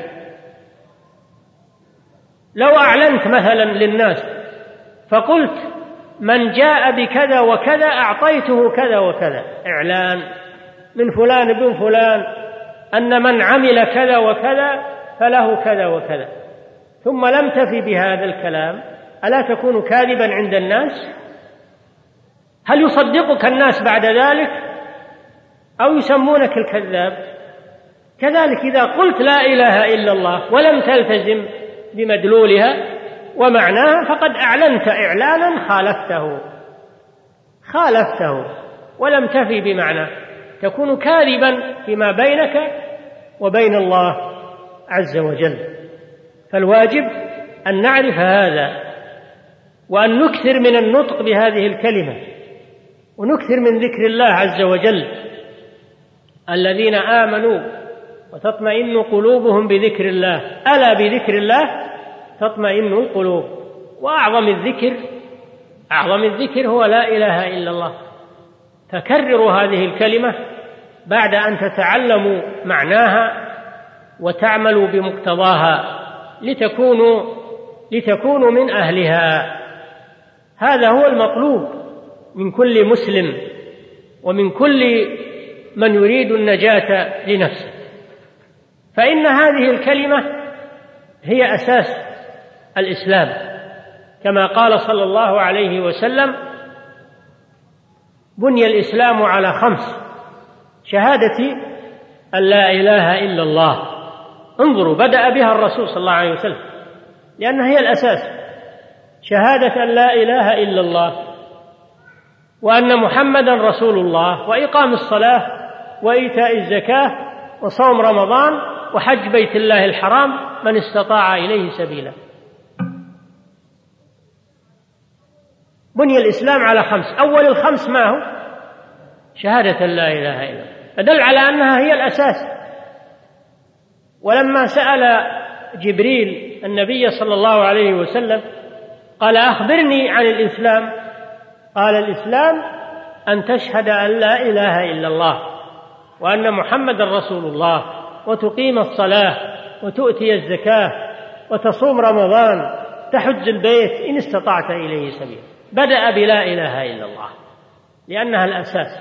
Speaker 1: لو أعلنت مثلا للناس فقلت من جاء بكذا وكذا أعطيته كذا وكذا، إعلان من فلان بن فلان أن من عمل كذا وكذا فله كذا وكذا، ثم لم تفي بهذا الكلام، ألا تكون كاذبا عند الناس؟ هل يصدقك الناس بعد ذلك أو يسمونك الكذاب؟ كذلك إذا قلت لا إله إلا الله ولم تلتزم بمدلولها ومعناها فقد أعلنت إعلانا خالفته خالفته ولم تفي بمعنى، تكون كاذبا فيما بينك وبين الله عز وجل. فالواجب أن نعرف هذا، وأن نكثر من النطق بهذه الكلمة، ونكثر من ذكر الله عز وجل. الذين آمنوا وتطمئن قلوبهم بذكر الله، ألا بذكر الله تطمئن القلوب. وأعظم الذكر أعظم الذكر هو لا إله إلا الله. فكرروا هذه الكلمة بعد أن تتعلموا معناها وتعملوا بمقتضاها لتكونوا لتكونوا من أهلها. هذا هو المطلوب من كل مسلم ومن كل من يريد النجاة لنفسه، فإن هذه الكلمة هي أساس الإسلام، كما قال صلى الله عليه وسلم: بني الإسلام على خمس: شهادة أن لا إله إلا الله. انظروا، بدأ بها الرسول صلى الله عليه وسلم لأنها هي الأساس، شهادة أن لا إله إلا الله وأن محمدا رسول الله، وإقام الصلاة وإيتاء الزكاة وصوم رمضان وحج بيت الله الحرام من استطاع إليه سبيلا. بني الإسلام على خمس، أول الخمس ما هو؟ شهادة لا إله إلا الله، فدل على أنها هي الأساس. ولما سأل جبريل النبي صلى الله عليه وسلم قال: أخبرني عن الإسلام، قال: الإسلام أن تشهد أن لا إله إلا الله وأن محمد رسول الله، وتقيم الصلاة وتؤتي الزكاة وتصوم رمضان، تحج البيت إن استطعت إليه سبيلا. بدأ بلا إله إلا الله لأنها الأساس.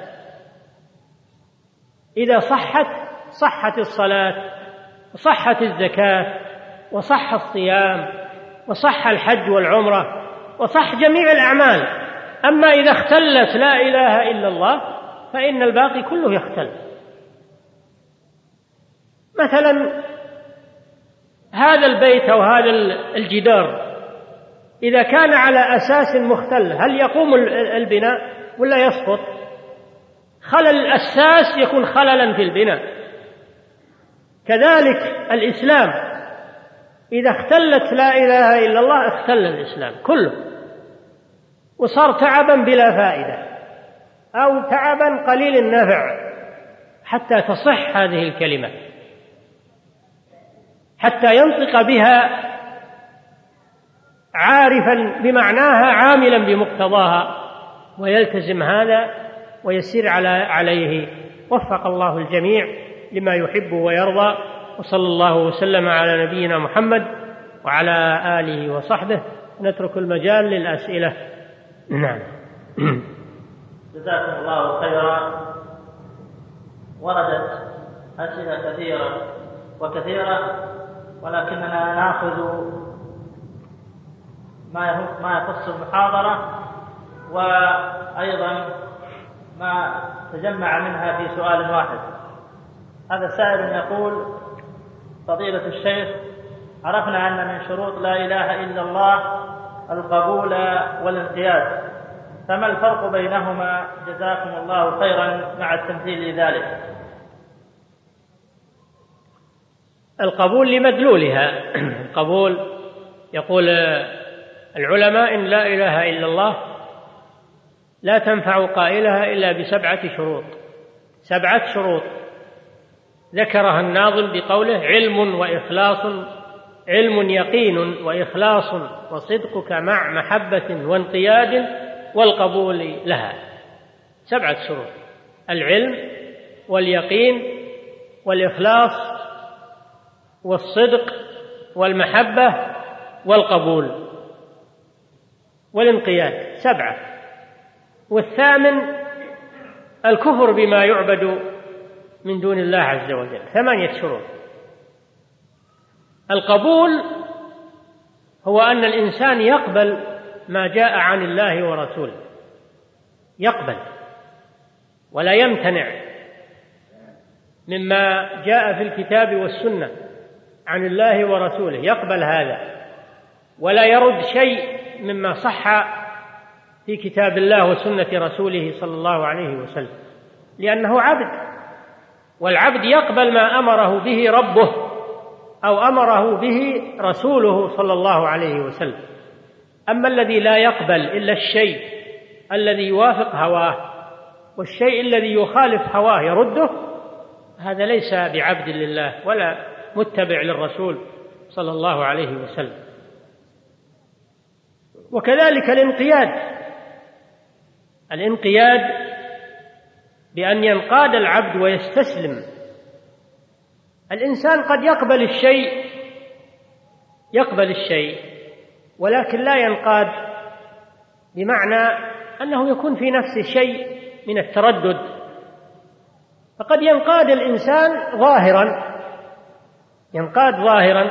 Speaker 1: إذا صحت صحت الصلاة وصحت الزكاة وصح الصيام وصح الحج والعمرة وصح جميع الأعمال. أما إذا اختلت لا إله إلا الله فإن الباقي كله يختل. مثلا هذا البيت أو هذا الجدار إذا كان على أساس مختل هل يقوم البناء ولا يسقط؟ خلل الأساس يكون خللا في البناء. كذلك الإسلام إذا اختلت لا إله إلا الله اختل الإسلام كله وصار تعبا بلا فائدة أو تعبا قليل النفع حتى تصح هذه الكلمة، حتى ينطق بها عارفا بمعناها عاملا بمقتضاها ويلتزم هذا ويسير على عليه. وفق الله الجميع لما يحب ويرضى، وصلى الله وسلم على نبينا محمد وعلى آله وصحبه. نترك المجال للأسئلة. نعم.
Speaker 2: جزاكم الله خيرا. وردت أسئلة كثيرة وكثيرة، ولكننا نأخذ ما يخص المحاضرة وأيضا ما تجمع منها في سؤال واحد. هذا سائل يقول: فضيلة الشيخ، عرفنا أن من شروط لا إله إلا الله القبول والانقياد، فما الفرق بينهما جزاكم الله خيرا مع التمثيل لذلك؟
Speaker 1: القبول لمدلولها. القبول يقول العلماء إن لا إله إلا الله لا تنفع قائلها إلا بسبعة شروط. سبعة شروط ذكرها الناظم بقوله: علم وإخلاص، علم يقين وإخلاص، وصدقك مع محبة وانقياد، والقبول لها. سبعة شروط: العلم واليقين والإخلاص والصدق والمحبة والقبول والانقياد. سبعة. والثامن الكفر بما يعبد من دون الله عز وجل. ثمانية شروط. القبول هو أن الإنسان يقبل ما جاء عن الله ورسوله، يقبل ولا يمتنع مما جاء في الكتاب والسنة عن الله ورسوله، يقبل هذا ولا يرد شيء مما صح في كتاب الله وسنة رسوله صلى الله عليه وسلم، لأنه عبد، والعبد يقبل ما أمره به ربه أو أمره به رسوله صلى الله عليه وسلم. أما الذي لا يقبل إلا الشيء الذي يوافق هواه والشيء الذي يخالف هواه يرده، هذا ليس بعبد لله ولا متبع للرسول صلى الله عليه وسلم. وكذلك الانقياد، الانقياد بأن ينقاد العبد ويستسلم. الإنسان قد يقبل الشيء يقبل الشيء ولكن لا ينقاد، بمعنى أنه يكون في نفسه شيء من التردد. فقد ينقاد الإنسان ظاهرا، ينقاد ظاهرا،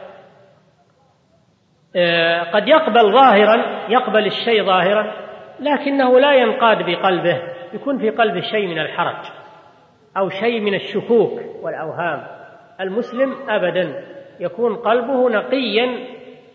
Speaker 1: قد يقبل ظاهرا، يقبل الشيء ظاهرا، لكنه لا ينقاد بقلبه، يكون في قلبه شيء من الحرج أو شيء من الشكوك والأوهام. المسلم أبدا يكون قلبه نقيا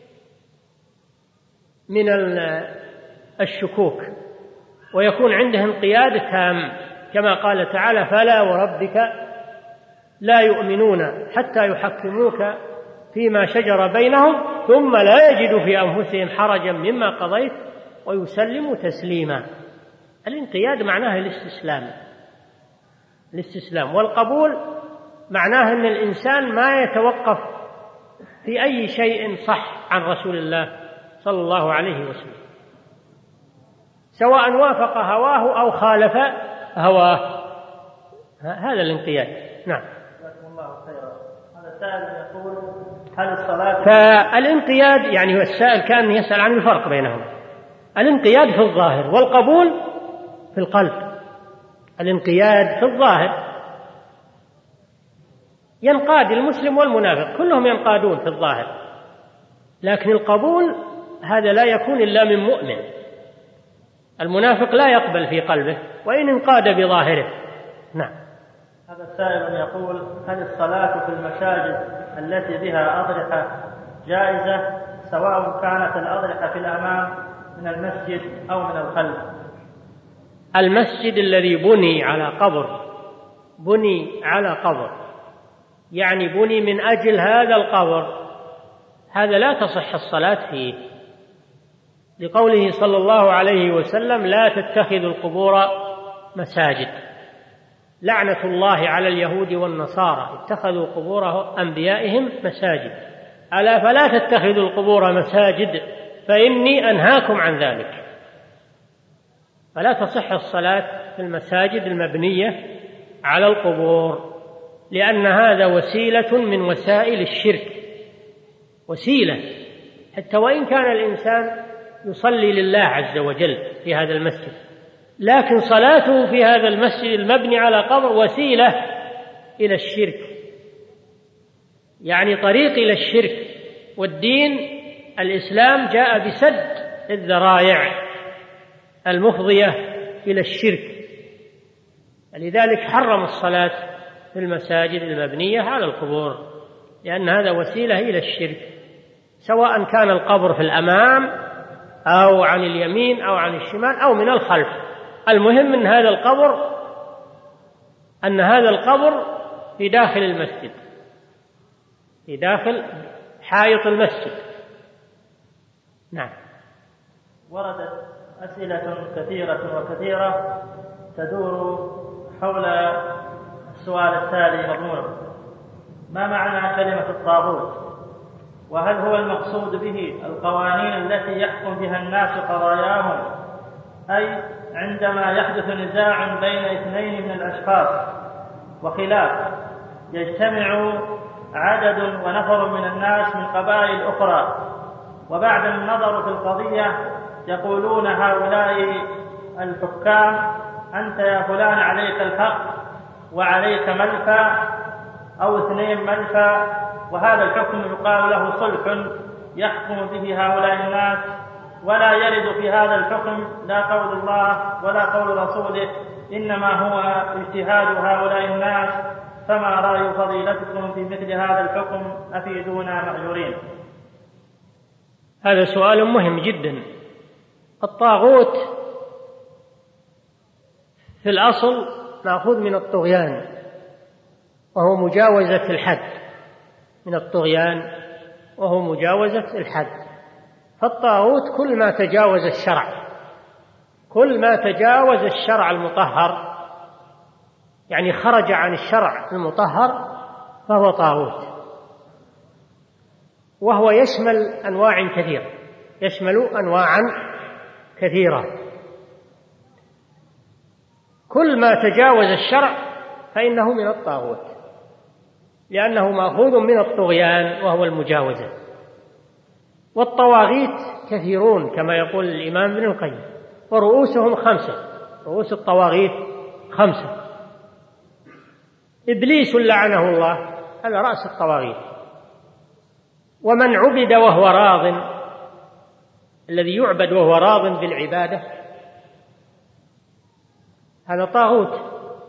Speaker 1: من الشكوك، ويكون عنده انقياد تام، كما قال تعالى: فلا وربك لا يؤمنون حتى يحكموك فيما شجر بينهم ثم لا يجدوا في أنفسهم حرجا مما قضيت ويسلموا تسليما. الانقياد معناه الاستسلام الاستسلام والقبول معناه أن الإنسان ما يتوقف في أي شيء صح عن رسول الله صلى الله عليه وسلم، سواء وافق هواه أو خالف هواه. هذا الانقياد. نعم.
Speaker 2: جزاكم الله خيرا. هذا السائل يقول: هل الصلاة
Speaker 1: فالانقياد يعني السائل كان يسأل عن الفرق بينهما. الانقياد في الظاهر والقبول في القلب. الانقياد في الظاهر ينقاد المسلم والمنافق، كلهم ينقادون في الظاهر، لكن القبول هذا لا يكون إلا من مؤمن. المنافق لا يقبل في قلبه وإن انقاد بظاهره. نعم.
Speaker 2: هذا السائل يقول: هل الصلاة في المساجد التي بها أضرحة جائزة سواء كانت الأضرحة في الأمام من المسجد أو من الخلف؟
Speaker 1: المسجد الذي بني على قبر، بني على قبر يعني بني من أجل هذا القبر، هذا لا تصح الصلاة فيه، لقوله صلى الله عليه وسلم: لا تتخذوا القبور مساجد، لعنة الله على اليهود والنصارى اتخذوا قبور أنبيائهم مساجد، ألا فلا تتخذوا القبور مساجد فإني أنهاكم عن ذلك. فلا تصح الصلاة في المساجد المبنية على القبور، لأن هذا وسيلة من وسائل الشرك، وسيلة، حتى وإن كان الإنسان يصلي لله عز وجل في هذا المسجد، لكن صلاته في هذا المسجد المبني على قبر وسيلة إلى الشرك، يعني طريق إلى الشرك. والدين الإسلام جاء بسد الذرائع المفضية إلى الشرك، لذلك حرم الصلاة في المساجد المبنية على القبور. لأن هذا وسيلة إلى الشرك، سواء كان القبر في الأمام أو عن اليمين أو عن الشمال أو من الخلف. المهم أن هذا القبر أن هذا القبر في داخل المسجد، في داخل حائط المسجد. نعم.
Speaker 2: وردت أسئلة كثيرة وكثيرة تدور حول السؤال التالي مضمونه: ما معنى كلمة الطاغوت؟ وهل هو المقصود به القوانين التي يحكم بها الناس قضاياهم، أي عندما يحدث نزاع بين اثنين من الأشخاص وخلاف يجتمع عدد ونفر من الناس من قبائل أخرى، وبعد النظر في القضية يقولون هؤلاء الحكام: أنت يا فلان عليك الحق وعليك ملفى أو اثنين ملفى، وهذا الحكم يقال له صلح يحكم به هؤلاء الناس، ولا يرد في هذا الحكم لا قول الله ولا قول رسوله، إنما هو اجتهاد هؤلاء الناس، فما رأي فضيلتكم في مثل هذا الحكم؟ أفيدونا مأجورين.
Speaker 1: هذا سؤال مهم جدا. الطاغوت في الأصل مأخوذ من الطغيان، وهو مجاوزة الحد، من الطغيان وهو مجاوزة الحد. فالطاغوت كل ما تجاوز الشرع، كل ما تجاوز الشرع المطهر، يعني خرج عن الشرع المطهر، فهو طاغوت. وهو يشمل أنواع كثيرة، يشمل أنواعا كثيرة. كل ما تجاوز الشرع فإنه من الطاغوت، لأنه مأخوذ من الطغيان وهو المجاوزة. والطواغيت كثيرون كما يقول الإمام ابن القيم، ورؤوسهم خمسة، رؤوس الطواغيت خمسة. إبليس لعنه الله على رأس الطواغيت. ومن عبد وهو راض، الذي يعبد وهو راض بالعبادة، هذا طاغوت.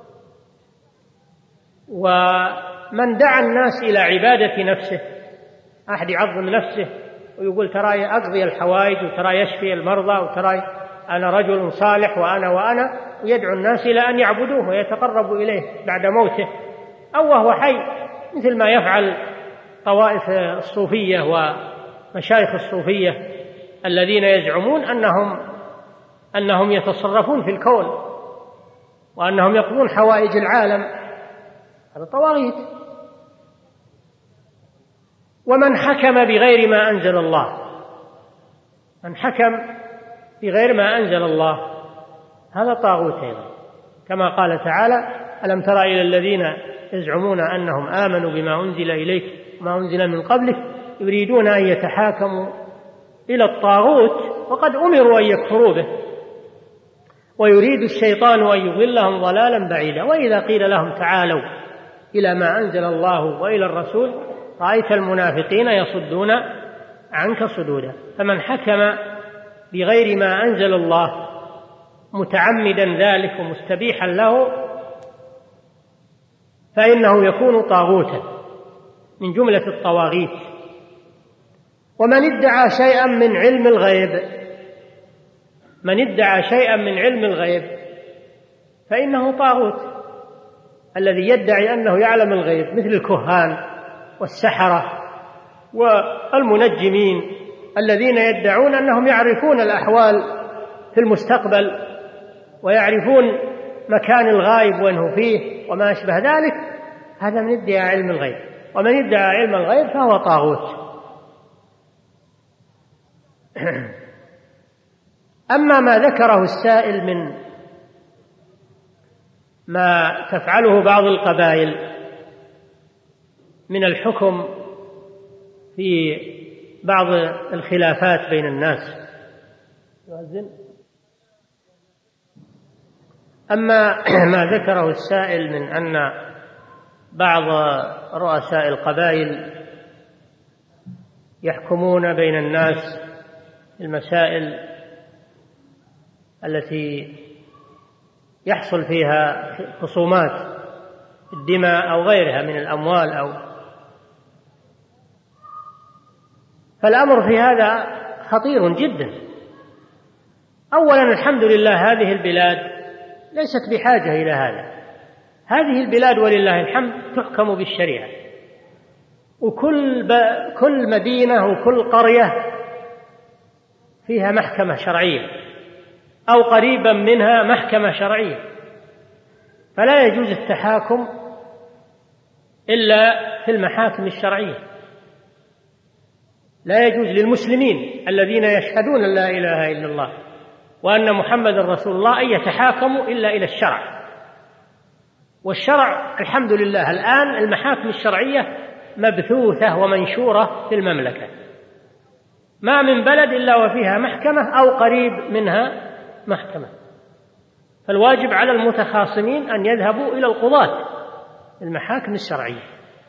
Speaker 1: ومن دعا الناس إلى عبادة نفسه، أحد يعظم نفسه ويقول تراي أقضي الحوائج وتراي يشفي المرضى وتراي أنا رجل صالح وأنا وأنا، ويدعو الناس إلى أن يعبدوه ويتقربوا إليه بعد موته أو وهو حي، مثل ما يفعل طوائف الصوفية ومشايخ الصوفية الذين يزعمون أنهم أنهم يتصرفون في الكون وأنهم يقضون حوائج العالم. هذا طواغيت. ومن حكم بغير ما أنزل الله، من حكم بغير ما أنزل الله هذا طاغوت أيضا، كما قال تعالى: ألم تر إلى الذين يزعمون أنهم آمنوا بما أنزل إليك وما أنزل من قبلك يريدون أن يتحاكموا إلى الطاغوت وقد أمروا أن يكفروا به ويريد الشيطان أن يضلهم ضلالا بعيدا. وإذا قيل لهم تعالوا إلى ما أنزل الله وإلى الرسول رأيت المنافقين يصدون عنك صدودا. فمن حكم بغير ما أنزل الله متعمدا ذلك ومستبيحا له فإنه يكون طاغوتا من جملة الطواغيت. ومن ادعى شيئا من علم الغيب، من ادعى شيئا من علم الغيب فإنه طاغوت. الذي يدعي أنه يعلم الغيب مثل الكهان والسحرة والمنجمين الذين يدعون أنهم يعرفون الأحوال في المستقبل ويعرفون مكان الغائب وأنه فيه وما أشبه ذلك، هذا من ادعاء علم الغيب. ومن ادعى علم الغيب فهو طاغوت. أما ما ذكره السائل من ما تفعله بعض القبائل من الحكم في بعض الخلافات بين الناس، أما ما ذكره السائل من أن بعض رؤساء القبائل يحكمون بين الناس المسائل التي يحصل فيها خصومات الدماء أو غيرها من الأموال أو فالأمر في هذا خطير جدا. أولا الحمد لله هذه البلاد ليست بحاجة إلى هذا. هذه البلاد ولله الحمد تحكم بالشريعة، وكل ب... كل مدينة وكل قرية فيها محكمة شرعية أو قريبا منها محكمة شرعية، فلا يجوز التحاكم إلا في المحاكم الشرعية. لا يجوز للمسلمين الذين يشهدون أن لا إله إلا الله وأن محمد رسول الله أن يتحاكموا إلا إلى الشرع. والشرع الحمد لله الآن المحاكم الشرعية مبثوثة ومنشورة في المملكة، ما من بلد إلا وفيها محكمة أو قريب منها محكمة. فالواجب على المتخاصمين أن يذهبوا إلى القضاة المحاكم الشرعية.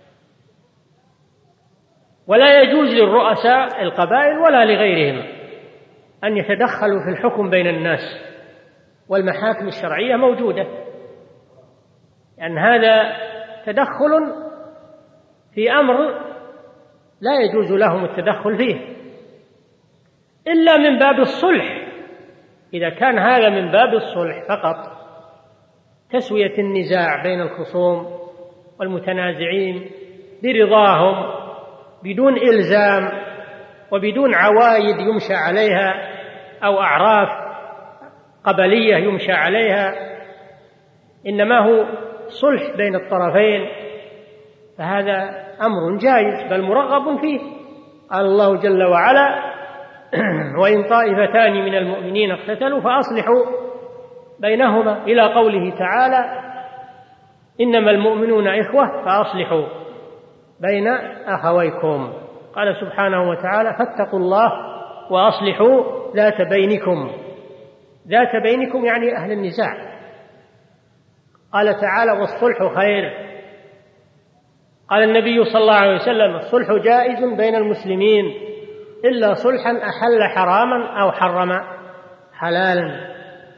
Speaker 1: ولا يجوز للرؤساء القبائل ولا لغيرهم أن يتدخلوا في الحكم بين الناس، والمحاكم الشرعية موجودة، لأن يعني هذا تدخل في أمر لا يجوز لهم التدخل فيه إلا من باب الصلح. إذا كان هذا من باب الصلح فقط، تسوية النزاع بين الخصوم والمتنازعين برضاهم بدون إلزام وبدون عوايد يمشى عليها أو أعراف قبلية يمشى عليها، إنما هو صلح بين الطرفين، فهذا أمر جائز بل مرغب فيه. قال الله جل وعلا: وإن طائفتان من المؤمنين اقتتلوا فأصلحوا بينهما، إلى قوله تعالى: إنما المؤمنون إخوة فأصلحوا بين أخويكم. قال سبحانه وتعالى: فاتقوا الله وأصلحوا ذات بينكم. ذات بينكم يعني أهل النزاع. قال تعالى: والصلح خير. قال النبي صلى الله عليه وسلم: الصلح جائز بين المسلمين إلا صلحا أحل حراما أو حرم حلالا.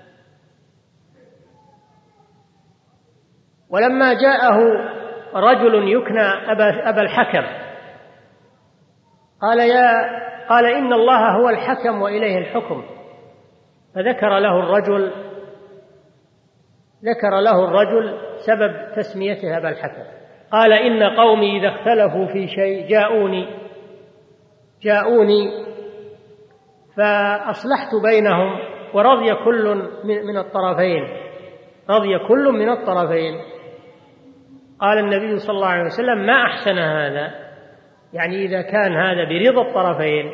Speaker 1: ولما جاءه رجل يكنى أبا, أبا الحكم قال يا قال إن الله هو الحكم وإليه الحكم، فذكر له الرجل ذكر له الرجل سبب تسميته أبا الحكم. قال: إن قومي إذا اختلفوا في شيء جاءوني جاءوني فأصلحت بينهم ورضي كل من الطرفين رضي كل من الطرفين. قال النبي صلى الله عليه وسلم: ما أحسن هذا، يعني إذا كان هذا برضا الطرفين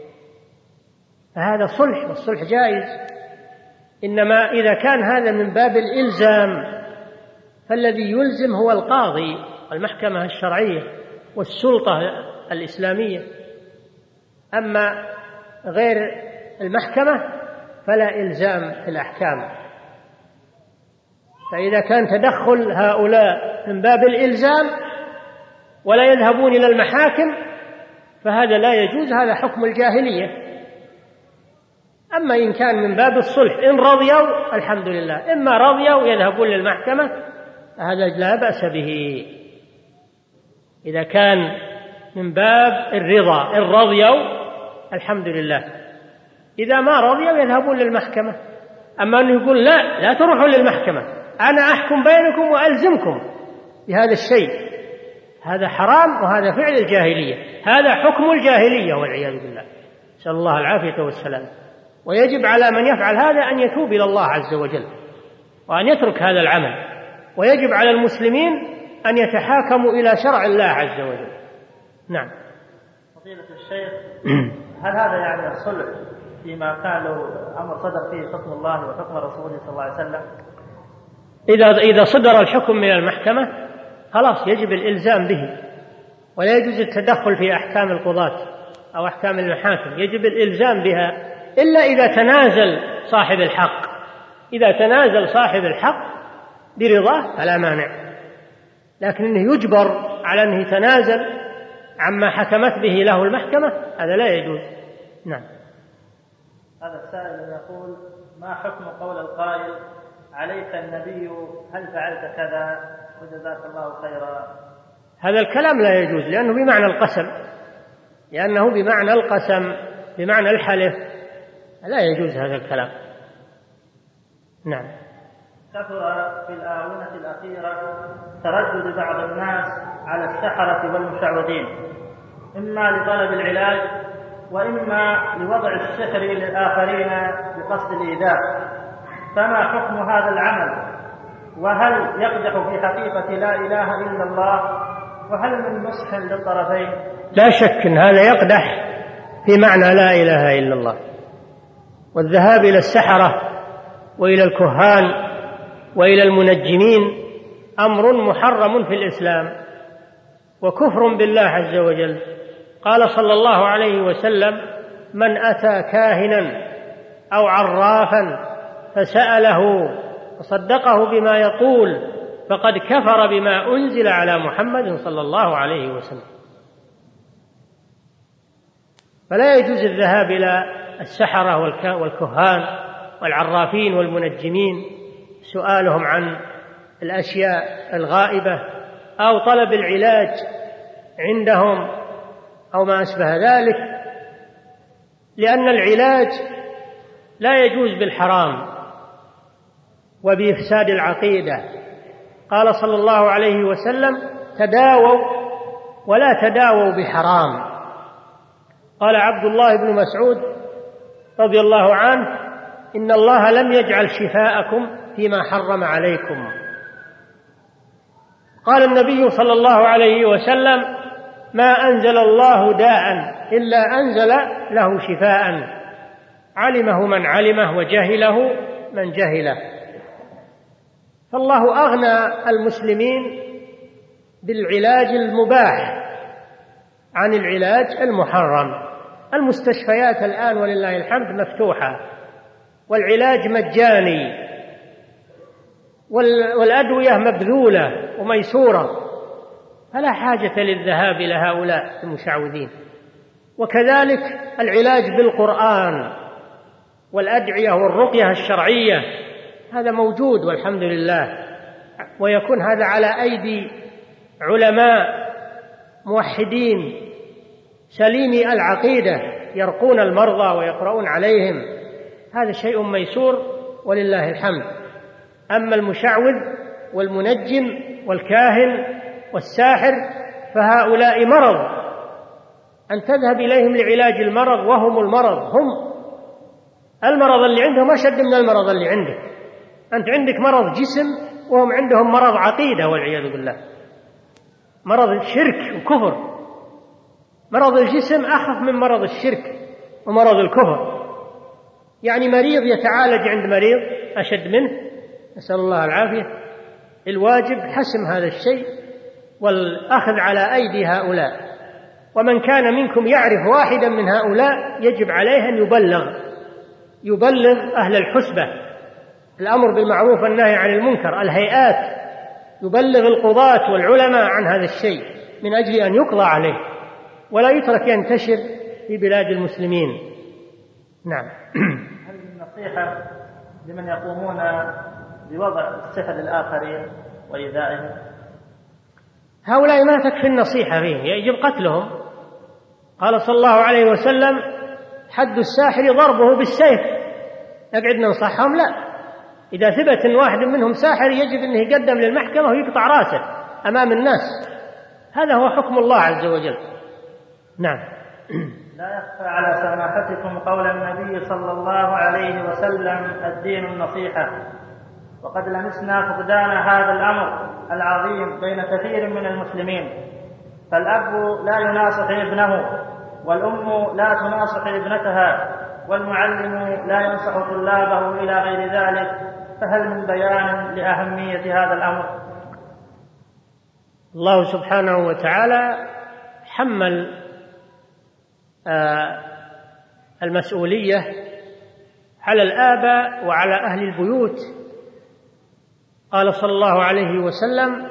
Speaker 1: فهذا صلح، والصلح جائز. إنما إذا كان هذا من باب الإلزام فالذي يلزم هو القاضي، المحكمة الشرعية والسلطة الإسلامية. أما غير المحكمة فلا إلزام في الأحكام. فإذا كان تدخل هؤلاء من باب الإلزام ولا يذهبون إلى المحاكم فهذا لا يجوز، هذا حكم الجاهلية. أما إن كان من باب الصلح إن رضيوا الحمد لله، إما رضيوا يذهبون للمحكمة هذا لا بأس به. إذا كان من باب الرضا إن رضيوا الحمد لله، إذا ما رضيوا يذهبون للمحكمة. أما أنه يقول لا لا تروحوا للمحكمة، أنا أحكم بينكم وألزمكم بهذا الشيء، هذا حرام وهذا فعل الجاهلية، هذا حكم الجاهلية والعياذ بالله، نسأل الله العافية والسلام. ويجب على من يفعل هذا أن يتوب إلى الله عز وجل وأن يترك هذا العمل، ويجب على المسلمين أن يتحاكموا إلى شرع الله عز وجل. نعم.
Speaker 2: فضيلة الشيخ، هل هذا يعني الصلح فيما كان له أمر صدر فيه حكم الله وحكم رسوله صلى الله عليه وسلم؟
Speaker 1: إذا إذا صدر الحكم من المحكمة خلاص يجب الإلزام به، ولا يجوز التدخل في أحكام القضاة أو أحكام المحاكم، يجب الإلزام بها إلا إذا تنازل صاحب الحق. إذا تنازل صاحب الحق برضاه فلا مانع، لكن إنه يجبر على أنه يتنازل عما حكمت به له المحكمة هذا لا يجوز. نعم.
Speaker 2: هذا السائل يقول: ما حكم قول القائل: عليك النبي هل فعلت كذا وجزاك الله خيرا؟
Speaker 1: هذا الكلام لا يجوز، لأنه بمعنى القسم، لأنه بمعنى القسم، بمعنى الحلف، لا يجوز هذا الكلام. نعم.
Speaker 2: كثر في الآونة الأخيرة تردد بعض الناس على السحرة والمشعوذين، إما لطلب العلاج وإما لوضع السحر للآخرين بقصد الإيذاء، فما حكم هذا العمل؟ وهل يقدح في حقيقة لا إله إلا الله؟ وهل من نصح للطرفين؟
Speaker 1: لا شك أن هذا يقدح في معنى لا إله إلا الله، والذهاب إلى السحرة وإلى الكهان وإلى المنجمين أمر محرم في الإسلام وكفر بالله عز وجل. قال صلى الله عليه وسلم: من أتى كاهنا أو عرافا فسأله فصدقه بما يقول فقد كفر بما أنزل على محمد صلى الله عليه وسلم. فلا يجوز الذهاب إلى السحرة والكهان والعرافين والمنجمين سؤالهم عن الأشياء الغائبة أو طلب العلاج عندهم أو ما أشبه ذلك، لأن العلاج لا يجوز بالحرام وبإفساد العقيدة. قال صلى الله عليه وسلم: تداووا ولا تداووا بحرام. قال عبد الله بن مسعود رضي الله عنه: إن الله لم يجعل شفاءكم فيما حرم عليكم. قال النبي صلى الله عليه وسلم: ما أنزل الله داء إلا أنزل له شفاء، علمه من علمه وجهله من جهله. فالله أغنى المسلمين بالعلاج المباح عن العلاج المحرم. المستشفيات الآن ولله الحمد مفتوحة والعلاج مجاني والأدوية مبذولة وميسورة، فلا حاجة للذهاب إلى هؤلاء المشعوذين. وكذلك العلاج بالقرآن والأدعية والرقية الشرعية، هذا موجود والحمد لله، ويكون هذا على أيدي علماء موحدين سليمي العقيدة يرقون المرضى ويقرؤون عليهم، هذا شيء ميسور ولله الحمد. أما المشعوذ والمنجم والكاهن والساحر فهؤلاء مرض، أن تذهب إليهم لعلاج المرض وهم المرض، هم المرض اللي عندهم أشد من المرض اللي عندك. أنت عندك مرض جسم وهم عندهم مرض عقيدة والعياذ بالله، مرض شرك وكفر. مرض الجسم أخف من مرض الشرك ومرض الكفر، يعني مريض يتعالج عند مريض أشد منه، نسأل الله العافية. الواجب حسم هذا الشيء والأخذ على أيدي هؤلاء، ومن كان منكم يعرف واحدا من هؤلاء يجب عليه أن يبلغ يبلغ أهل الحسبة، الأمر بالمعروف والنهي عن المنكر، الهيئات، يبلغ القضاة والعلماء عن هذا الشيء من أجل أن يقضى عليه ولا يترك ينتشر في بلاد المسلمين. نعم.
Speaker 2: هل من نصيحة لمن يقومون بوضع السحر للآخرين وإيذائهم؟
Speaker 1: هؤلاء ما تكفي النصيحة فيهم، يجب قتلهم. قال صلى الله عليه وسلم: حد الساحر ضربه بالسيف. نقعد ننصحهم؟ لا. إذا ثبت أن واحد منهم ساحر يجب أنه يقدم للمحكمة ويقطع رأسه أمام الناس، هذا هو حكم الله عز وجل. نعم.
Speaker 2: لا يخفى على سماحتكم قول النبي صلى الله عليه وسلم: الدين النصيحة، وقد لمسنا فقدان هذا الأمر العظيم بين كثير من المسلمين، فالأب لا يناصح ابنه، والأم لا تناصح ابنتها، والمعلم لا ينصح طلابه إلى غير ذلك، فهل من بيان لأهمية هذا الأمر؟
Speaker 1: الله سبحانه وتعالى حمل آه المسؤولية على الآباء وعلى أهل البيوت. قال صلى الله عليه وسلم: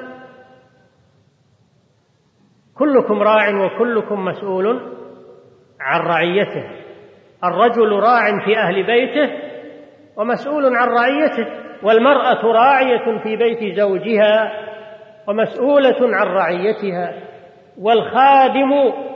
Speaker 1: كلكم راع وكلكم مسؤول عن رعيته. الرجل راع في أهل بيته ومسؤول عن رعيته، والمرأة راعية في بيت زوجها ومسؤولة عن رعيتها، والخادم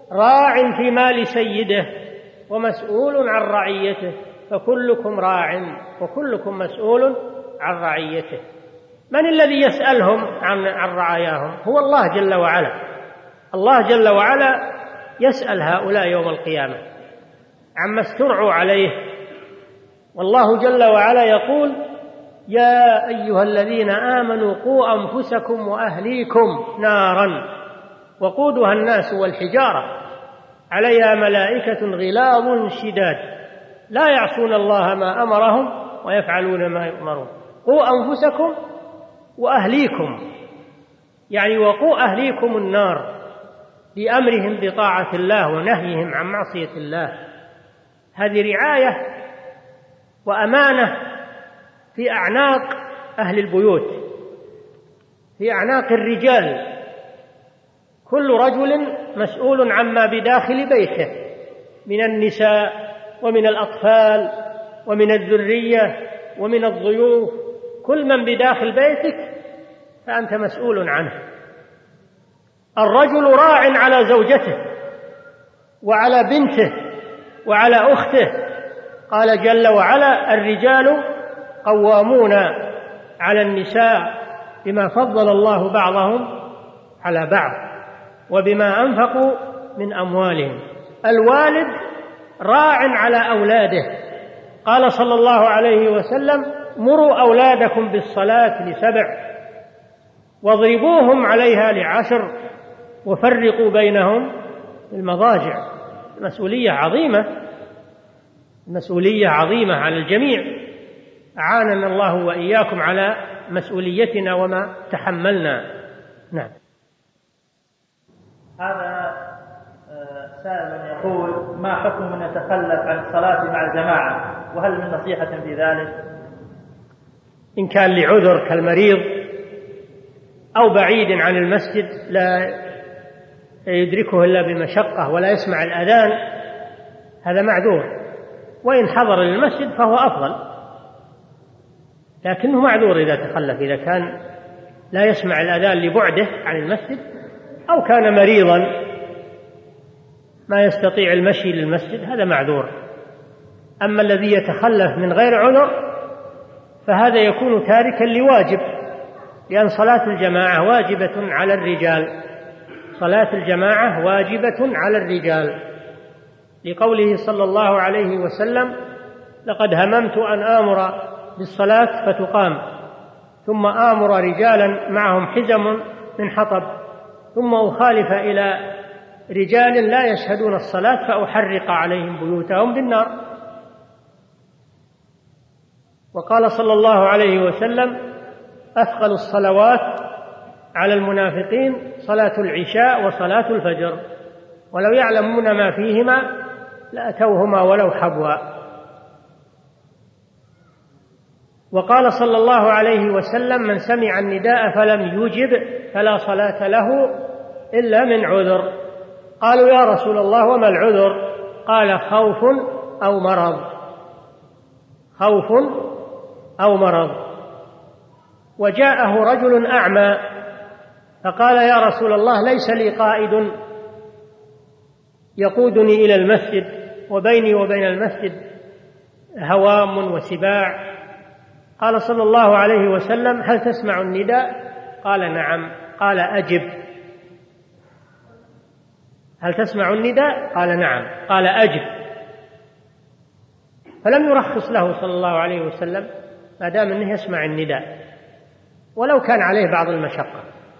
Speaker 1: راع في مال سيده ومسؤول عن رعيته، فكلكم راع وكلكم مسؤول عن رعيته. من الذي يسألهم عن عن رعاياهم؟ هو الله جل وعلا. الله جل وعلا يسأل هؤلاء يوم القيامة عما استرعوا عليه، والله جل وعلا يقول: يا أيها الذين آمنوا قوا أنفسكم وأهليكم نارا وقودها الناس والحجارة عليها ملائكة غلاظ شداد لا يعصون الله ما أمرهم ويفعلون ما يؤمرون. قوا أنفسكم وأهليكم، يعني وقوا أهليكم النار بأمرهم بطاعة الله ونهيهم عن معصية الله. هذه رعاية وأمانة في أعناق أهل البيوت، في أعناق الرجال. كل رجل مسؤول عما بداخل بيته من النساء ومن الأطفال ومن الذرية ومن الضيوف. كل من بداخل بيتك فأنت مسؤول عنه. الرجل راع على زوجته وعلى بنته وعلى أخته. قال جل وعلا: الرجال قوامون على النساء بما فضل الله بعضهم على بعض وبما أنفقوا من أموالهم. الوالد راع على أولاده. قال صلى الله عليه وسلم: مروا أولادكم بالصلاة لسبع واضربوهم عليها لعشر وفرقوا بينهم في المضاجع. مسؤولية عظيمة، مسؤولية عظيمة على الجميع. أعاننا الله وإياكم على مسؤوليتنا وما تحملنا. نعم.
Speaker 2: هذا سائل يقول: ما حكم من يتخلف عن الصلاة مع الجماعة، وهل من نصيحة في ذلك؟
Speaker 1: إن كان لعذر كالمريض أو بعيد عن المسجد لا يدركه إلا بمشقة ولا يسمع الأذان، هذا معذور. وإن حضر للمسجد فهو أفضل، لكنه معذور إذا تخلف، إذا كان لا يسمع الأذان لبعده عن المسجد أو كان مريضا ما يستطيع المشي للمسجد، هذا معذور. أما الذي يتخلف من غير عذر فهذا يكون تاركا لواجب، لأن صلاة الجماعة واجبة على الرجال. صلاة الجماعة واجبة على الرجال، لقوله صلى الله عليه وسلم: لقد هممت أن آمر بالصلاة فتقام ثم آمر رجالا معهم حزم من حطب ثم أخالف إلى رجال لا يشهدون الصلاة فأحرق عليهم بيوتهم بالنار. وقال صلى الله عليه وسلم: أثقل الصلوات على المنافقين صلاة العشاء وصلاة الفجر، ولو يعلمون ما فيهما لأتوهما ولو حبوا. وقال صلى الله عليه وسلم: من سمع النداء فلم يجب فلا صلاة له إلا من عذر. قالوا: يا رسول الله وما العذر؟ قال: خوف أو مرض. خوف أو مرض. وجاءه رجل أعمى فقال: يا رسول الله ليس لي قائد يقودني إلى المسجد وبيني وبين المسجد هوام وسباع. قال صلى الله عليه وسلم: هل تسمع النداء؟ قال: نعم. قال: أجب. هل تسمع النداء؟ قال: نعم. قال: أجب. فلم يرخص له صلى الله عليه وسلم ما دام أنه يسمع النداء ولو كان عليه بعض المشقة.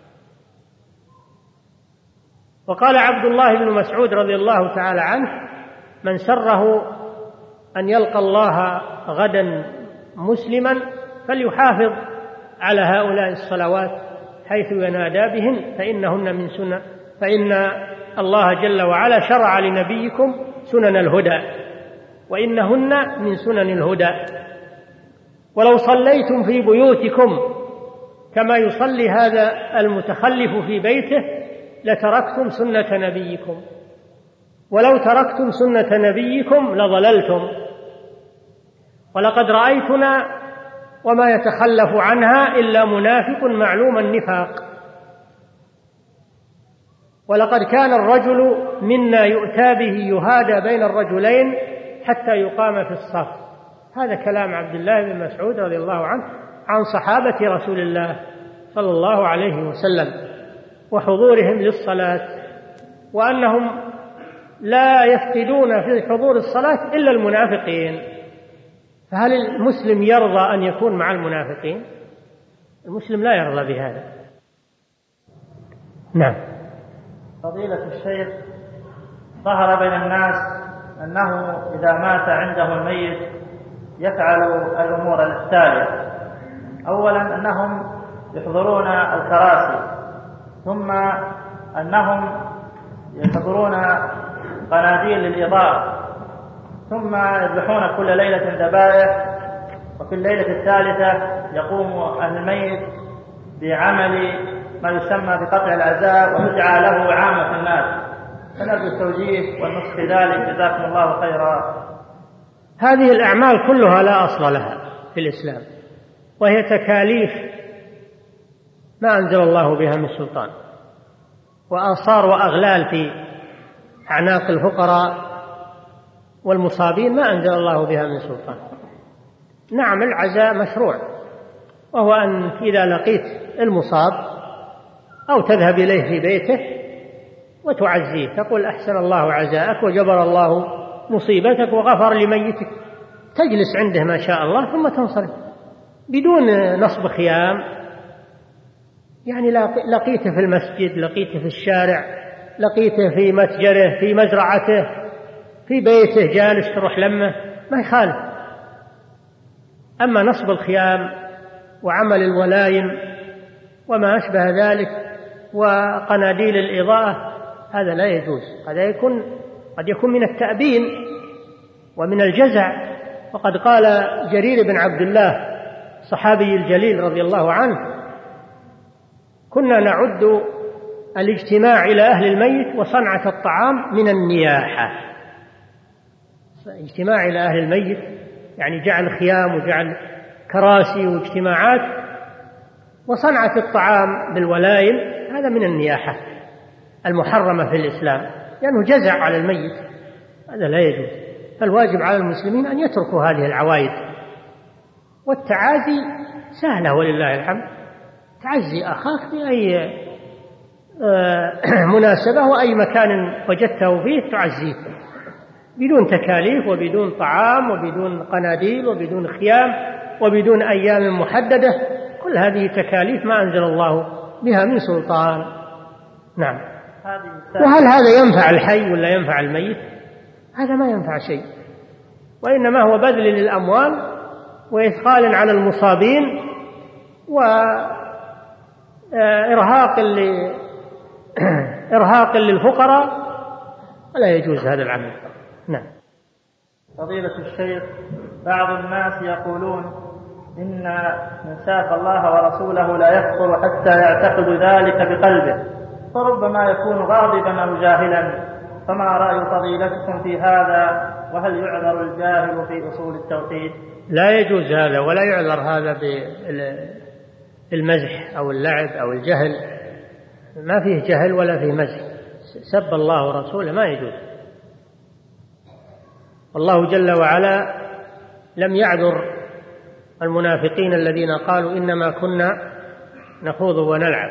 Speaker 1: وقال عبد الله بن مسعود رضي الله تعالى عنه: من سره أن يلقى الله غدا مسلما فليحافظ على هؤلاء الصلوات حيث ينادى بهن فإنهن من سنن فإن الله جل وعلا شرع لنبيكم سنن الهدى وإنهن من سنن الهدى. ولو صليتم في بيوتكم كما يصلي هذا المتخلف في بيته لتركتم سنة نبيكم، ولو تركتم سنة نبيكم لضللتم. ولقد رأيتنا وما يتخلف عنها إلا منافق معلوم النفاق. ولقد كان الرجل منا يؤتى به يهادى بين الرجلين حتى يقام في الصف. هذا كلام عبد الله بن مسعود رضي الله عنه عن صحابة رسول الله صلى الله عليه وسلم وحضورهم للصلاة، وأنهم لا يفقدون في حضور الصلاة إلا المنافقين. فهل المسلم يرضى أن يكون مع المنافقين؟ المسلم لا يرضى بهذا. نعم.
Speaker 2: فضيلة الشيخ، ظهر بين الناس أنه إذا مات عنده الميت يفعل الأمور التالية: أولا أنهم يحضرون الكراسي، ثم أنهم يحضرون قناديل للإضاءة، ثم يذبحون كل ليلة ذبائح، وفي الليلة الثالثة يقوم أهل الميت بعمل ما يسمى بقطع العزاء ويدعى له عامة الناس. فنرجو التوجيه والنصح في ذلك، جزاكم الله خيرا.
Speaker 1: هذه الأعمال كلها لا أصل لها في الإسلام، وهي تكاليف ما أنزل الله بها من سلطان، وآثار وأغلال في أعناق الفقراء والمصابين ما أنزل الله بها من سلطان. نعم، العزاء مشروع، وهو أن إذا لقيت المصاب أو تذهب إليه في بيته وتعزيه، تقول أحسن الله عزاءك وجبر الله مصيبتك وغفر لميتك، تجلس عنده ما شاء الله ثم تنصرف بدون نصب خيام. يعني لقيته في المسجد، لقيته في الشارع، لقيته في متجره، في مزرعته، في بيته جالس، تروح لمه، ما يخالف. أما نصب الخيام وعمل الولايم وما أشبه ذلك وقناديل الإضاءة هذا لا يجوز. هذا يكون قد يكون من التأبين ومن الجزع. وقد قال جرير بن عبد الله الصحابي الجليل رضي الله عنه: كنا نعد الاجتماع إلى أهل الميت وصنعة الطعام من النياحة. اجتماع إلى أهل الميت يعني جعل خيام وجعل كراسي واجتماعات، وصنعة الطعام بالولايم هذا من النياحة المحرمة في الإسلام، لأنه يعني جزع على الميت، هذا لا يجوز. فالواجب على المسلمين أن يتركوا هذه العوايد. والتعازي سهلة ولله الحمد، تعزي أخاك بأي مناسبة وأي مكان وجدته فيه تعزيه بدون تكاليف وبدون طعام وبدون قناديل وبدون خيام وبدون أيام محددة. كل هذه تكاليف ما أنزل الله بها من سلطان. نعم. وهل هذا ينفع الحي ولا ينفع الميت؟ هذا ما ينفع شيء، وإنما هو بذل للأموال وإثقال على المصابين وإرهاق إرهاق للفقراء، ولا يجوز هذا العمل. نعم.
Speaker 2: فضيلة الشيخ، بعض الناس يقولون إن من ساب الله ورسوله لا يكفر حتى يعتقد ذلك بقلبه، فربما يكون غاضبا أو جاهلا، فما رأي فضيلتكم في هذا؟ وهل يعذر الجاهل في أصول التوحيد؟
Speaker 1: لا يجوز هذا، ولا يعذر هذا بالمزح أو اللعب أو الجهل. ما فيه جهل ولا فيه مزح. سب الله ورسوله ما يجوز. والله جل وعلا لم يعذر المنافقين الذين قالوا إنما كنا نخوض ونلعب.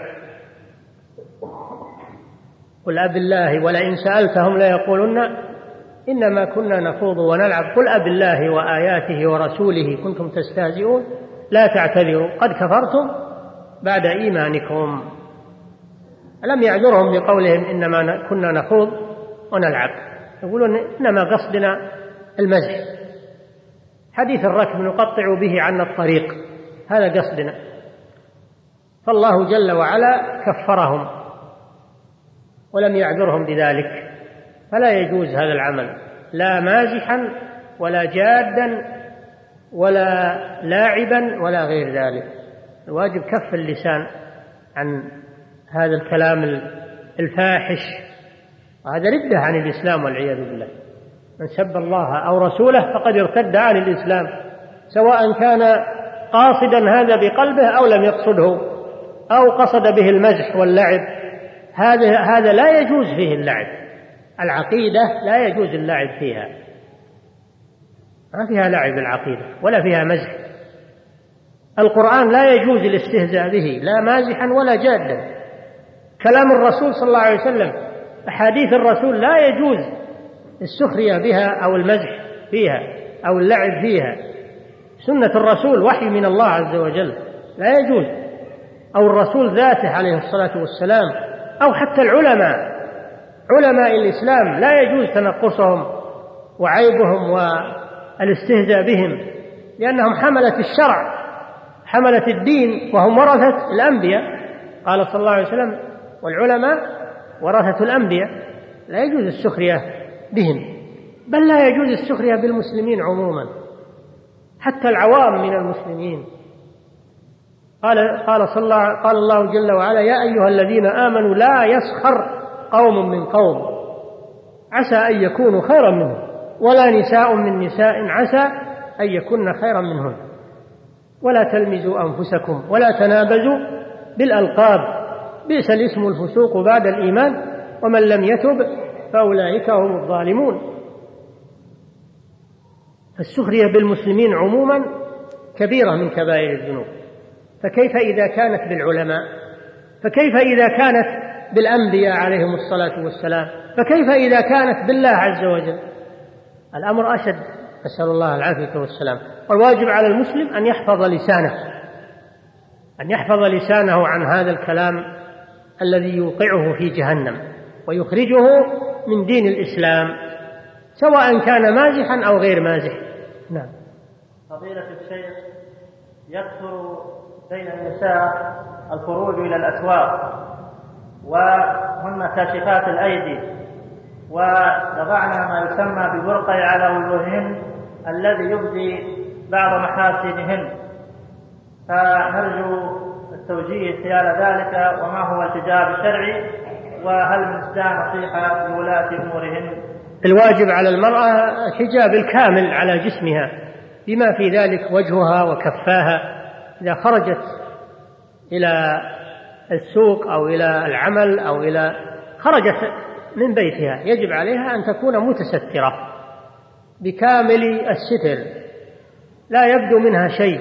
Speaker 1: قل أب الله ولئن سألتهم ليقولن إنما كنا نخوض ونلعب قل أب الله وآياته ورسوله كنتم تستهزئون لا تعتذروا قد كفرتم بعد إيمانكم. لم يعذرهم بقولهم إنما كنا نخوض ونلعب، يقولون إنما قصدنا المزح. حديث الركب نقطع به عنا الطريق، هذا قصدنا. فالله جل وعلا كفرهم ولم يعذرهم بذلك، فلا يجوز هذا العمل، لا مازحا ولا جادا ولا لاعبا ولا غير ذلك. الواجب كف اللسان عن هذا الكلام الفاحش، وهذا ردة عن الإسلام والعياذ بالله. من سب الله أو رسوله فقد ارتد عن الإسلام، سواء كان قاصدا هذا بقلبه أو لم يقصده، أو قصد به المزح واللعب هذا هذا لا يجوز فيه اللعب. العقيدة لا يجوز اللعب فيها، ما فيها لعب العقيدة ولا فيها مزح. القرآن لا يجوز الاستهزاء به لا مازحا ولا جادا. كلام الرسول صلى الله عليه وسلم، أحاديث الرسول لا يجوز السخرية بها أو المزح فيها أو اللعب فيها. سنة الرسول وحي من الله عز وجل، لا يجوز. أو الرسول ذاته عليه الصلاة والسلام، أو حتى العلماء، علماء الإسلام لا يجوز تنقصهم وعيبهم والاستهزاء بهم، لأنهم حملة الشرع، حملة الدين، وهم ورثة الأنبياء. قال صلى الله عليه وسلم: والعلماء ورثة الأنبياء. لا يجوز السخرية بهم، بل لا يجوز السخرية بالمسلمين عموما، حتى العوام من المسلمين. قال قال صلى الله قال الله جل وعلا: يا أيها الذين آمنوا لا يسخر قوم من قوم عسى أن يكونوا خيرا منهم، ولا نساء من نساء عسى أن يكن خيرا منهن، ولا تلمزوا أنفسكم ولا تنابزوا بالألقاب، بئس الاسم الفسوق بعد الإيمان ومن لم يتب فأولئك هم الظالمون. فالسخرية بالمسلمين عموما كبيرة من كبائر الذنوب، فكيف إذا كانت بالعلماء؟ فكيف إذا كانت بالأنبياء عليهم الصلاة والسلام؟ فكيف إذا كانت بالله عز وجل؟ الأمر أشد، أسأل الله العافية والسلام. والواجب على المسلم أن يحفظ لسانه، أن يحفظ لسانه عن هذا الكلام الذي يوقعه في جهنم ويخرجه من دين الإسلام، سواء كان مازحا أو غير مازح. نعم.
Speaker 2: فضيلة الشيخ، يكثر بين النساء الخروج إلى الأسواق وهن كاشفات الأيدي، ووضعنا ما يسمى ببرقع على وجوههن الذي يبدي بعض محاسنهن، فنرجو التوجيه خلال ذلك، وما هو الحجاب الشرعي، وهل من نصيحة لولاة أمورهن؟
Speaker 1: الواجب على المرأة الحجاب الكامل على جسمها، بما في ذلك وجهها وكفاها. إذا خرجت إلى السوق أو إلى العمل أو إلى خرجت من بيتها يجب عليها أن تكون متسترة بكامل الستر، لا يبدو منها شيء،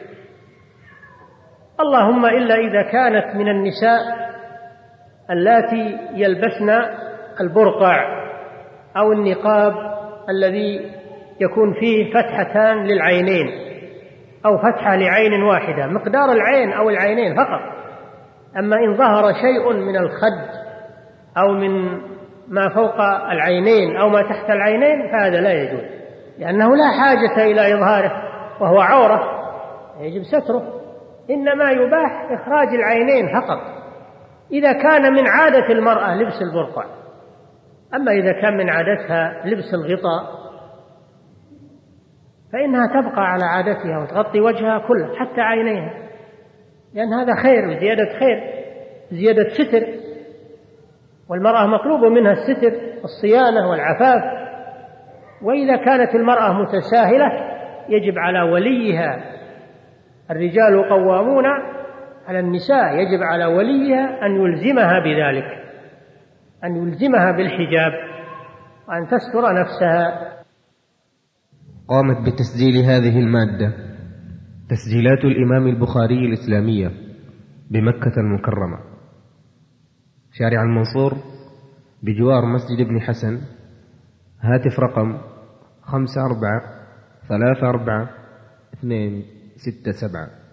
Speaker 1: اللهم إلا إذا كانت من النساء اللاتي يلبسن البرقع أو النقاب الذي يكون فيه فتحتان للعينين أو فتحة لعين واحدة، مقدار العين أو العينين فقط. أما إن ظهر شيء من الخد أو من ما فوق العينين أو ما تحت العينين فهذا لا يجوز، لأنه لا حاجة إلى إظهاره وهو عورة يجب ستره، إنما يباح إخراج العينين فقط إذا كان من عادة المرأة لبس البرقع. أما إذا كان من عادتها لبس الغطاء فإنها تبقى على عادتها وتغطي وجهها كله حتى عينيها، لأن هذا خير وزيادة خير، زيادة ستر، والمرأة مطلوب منها الستر والصيانة والعفاف. وإذا كانت المرأة متساهلة يجب على وليها، الرجال قوامون على النساء، يجب على وليها أن يلزمها بذلك، أن يلزمها بالحجاب وأن تستر نفسها.
Speaker 3: قامت بتسجيل هذه المادة تسجيلات الإمام البخاري الإسلامية بمكة المكرمة، شارع المنصور بجوار مسجد ابن حسن. هاتف رقم خمسة أربعة ثلاثة أربعة اثنين ستة سبعة.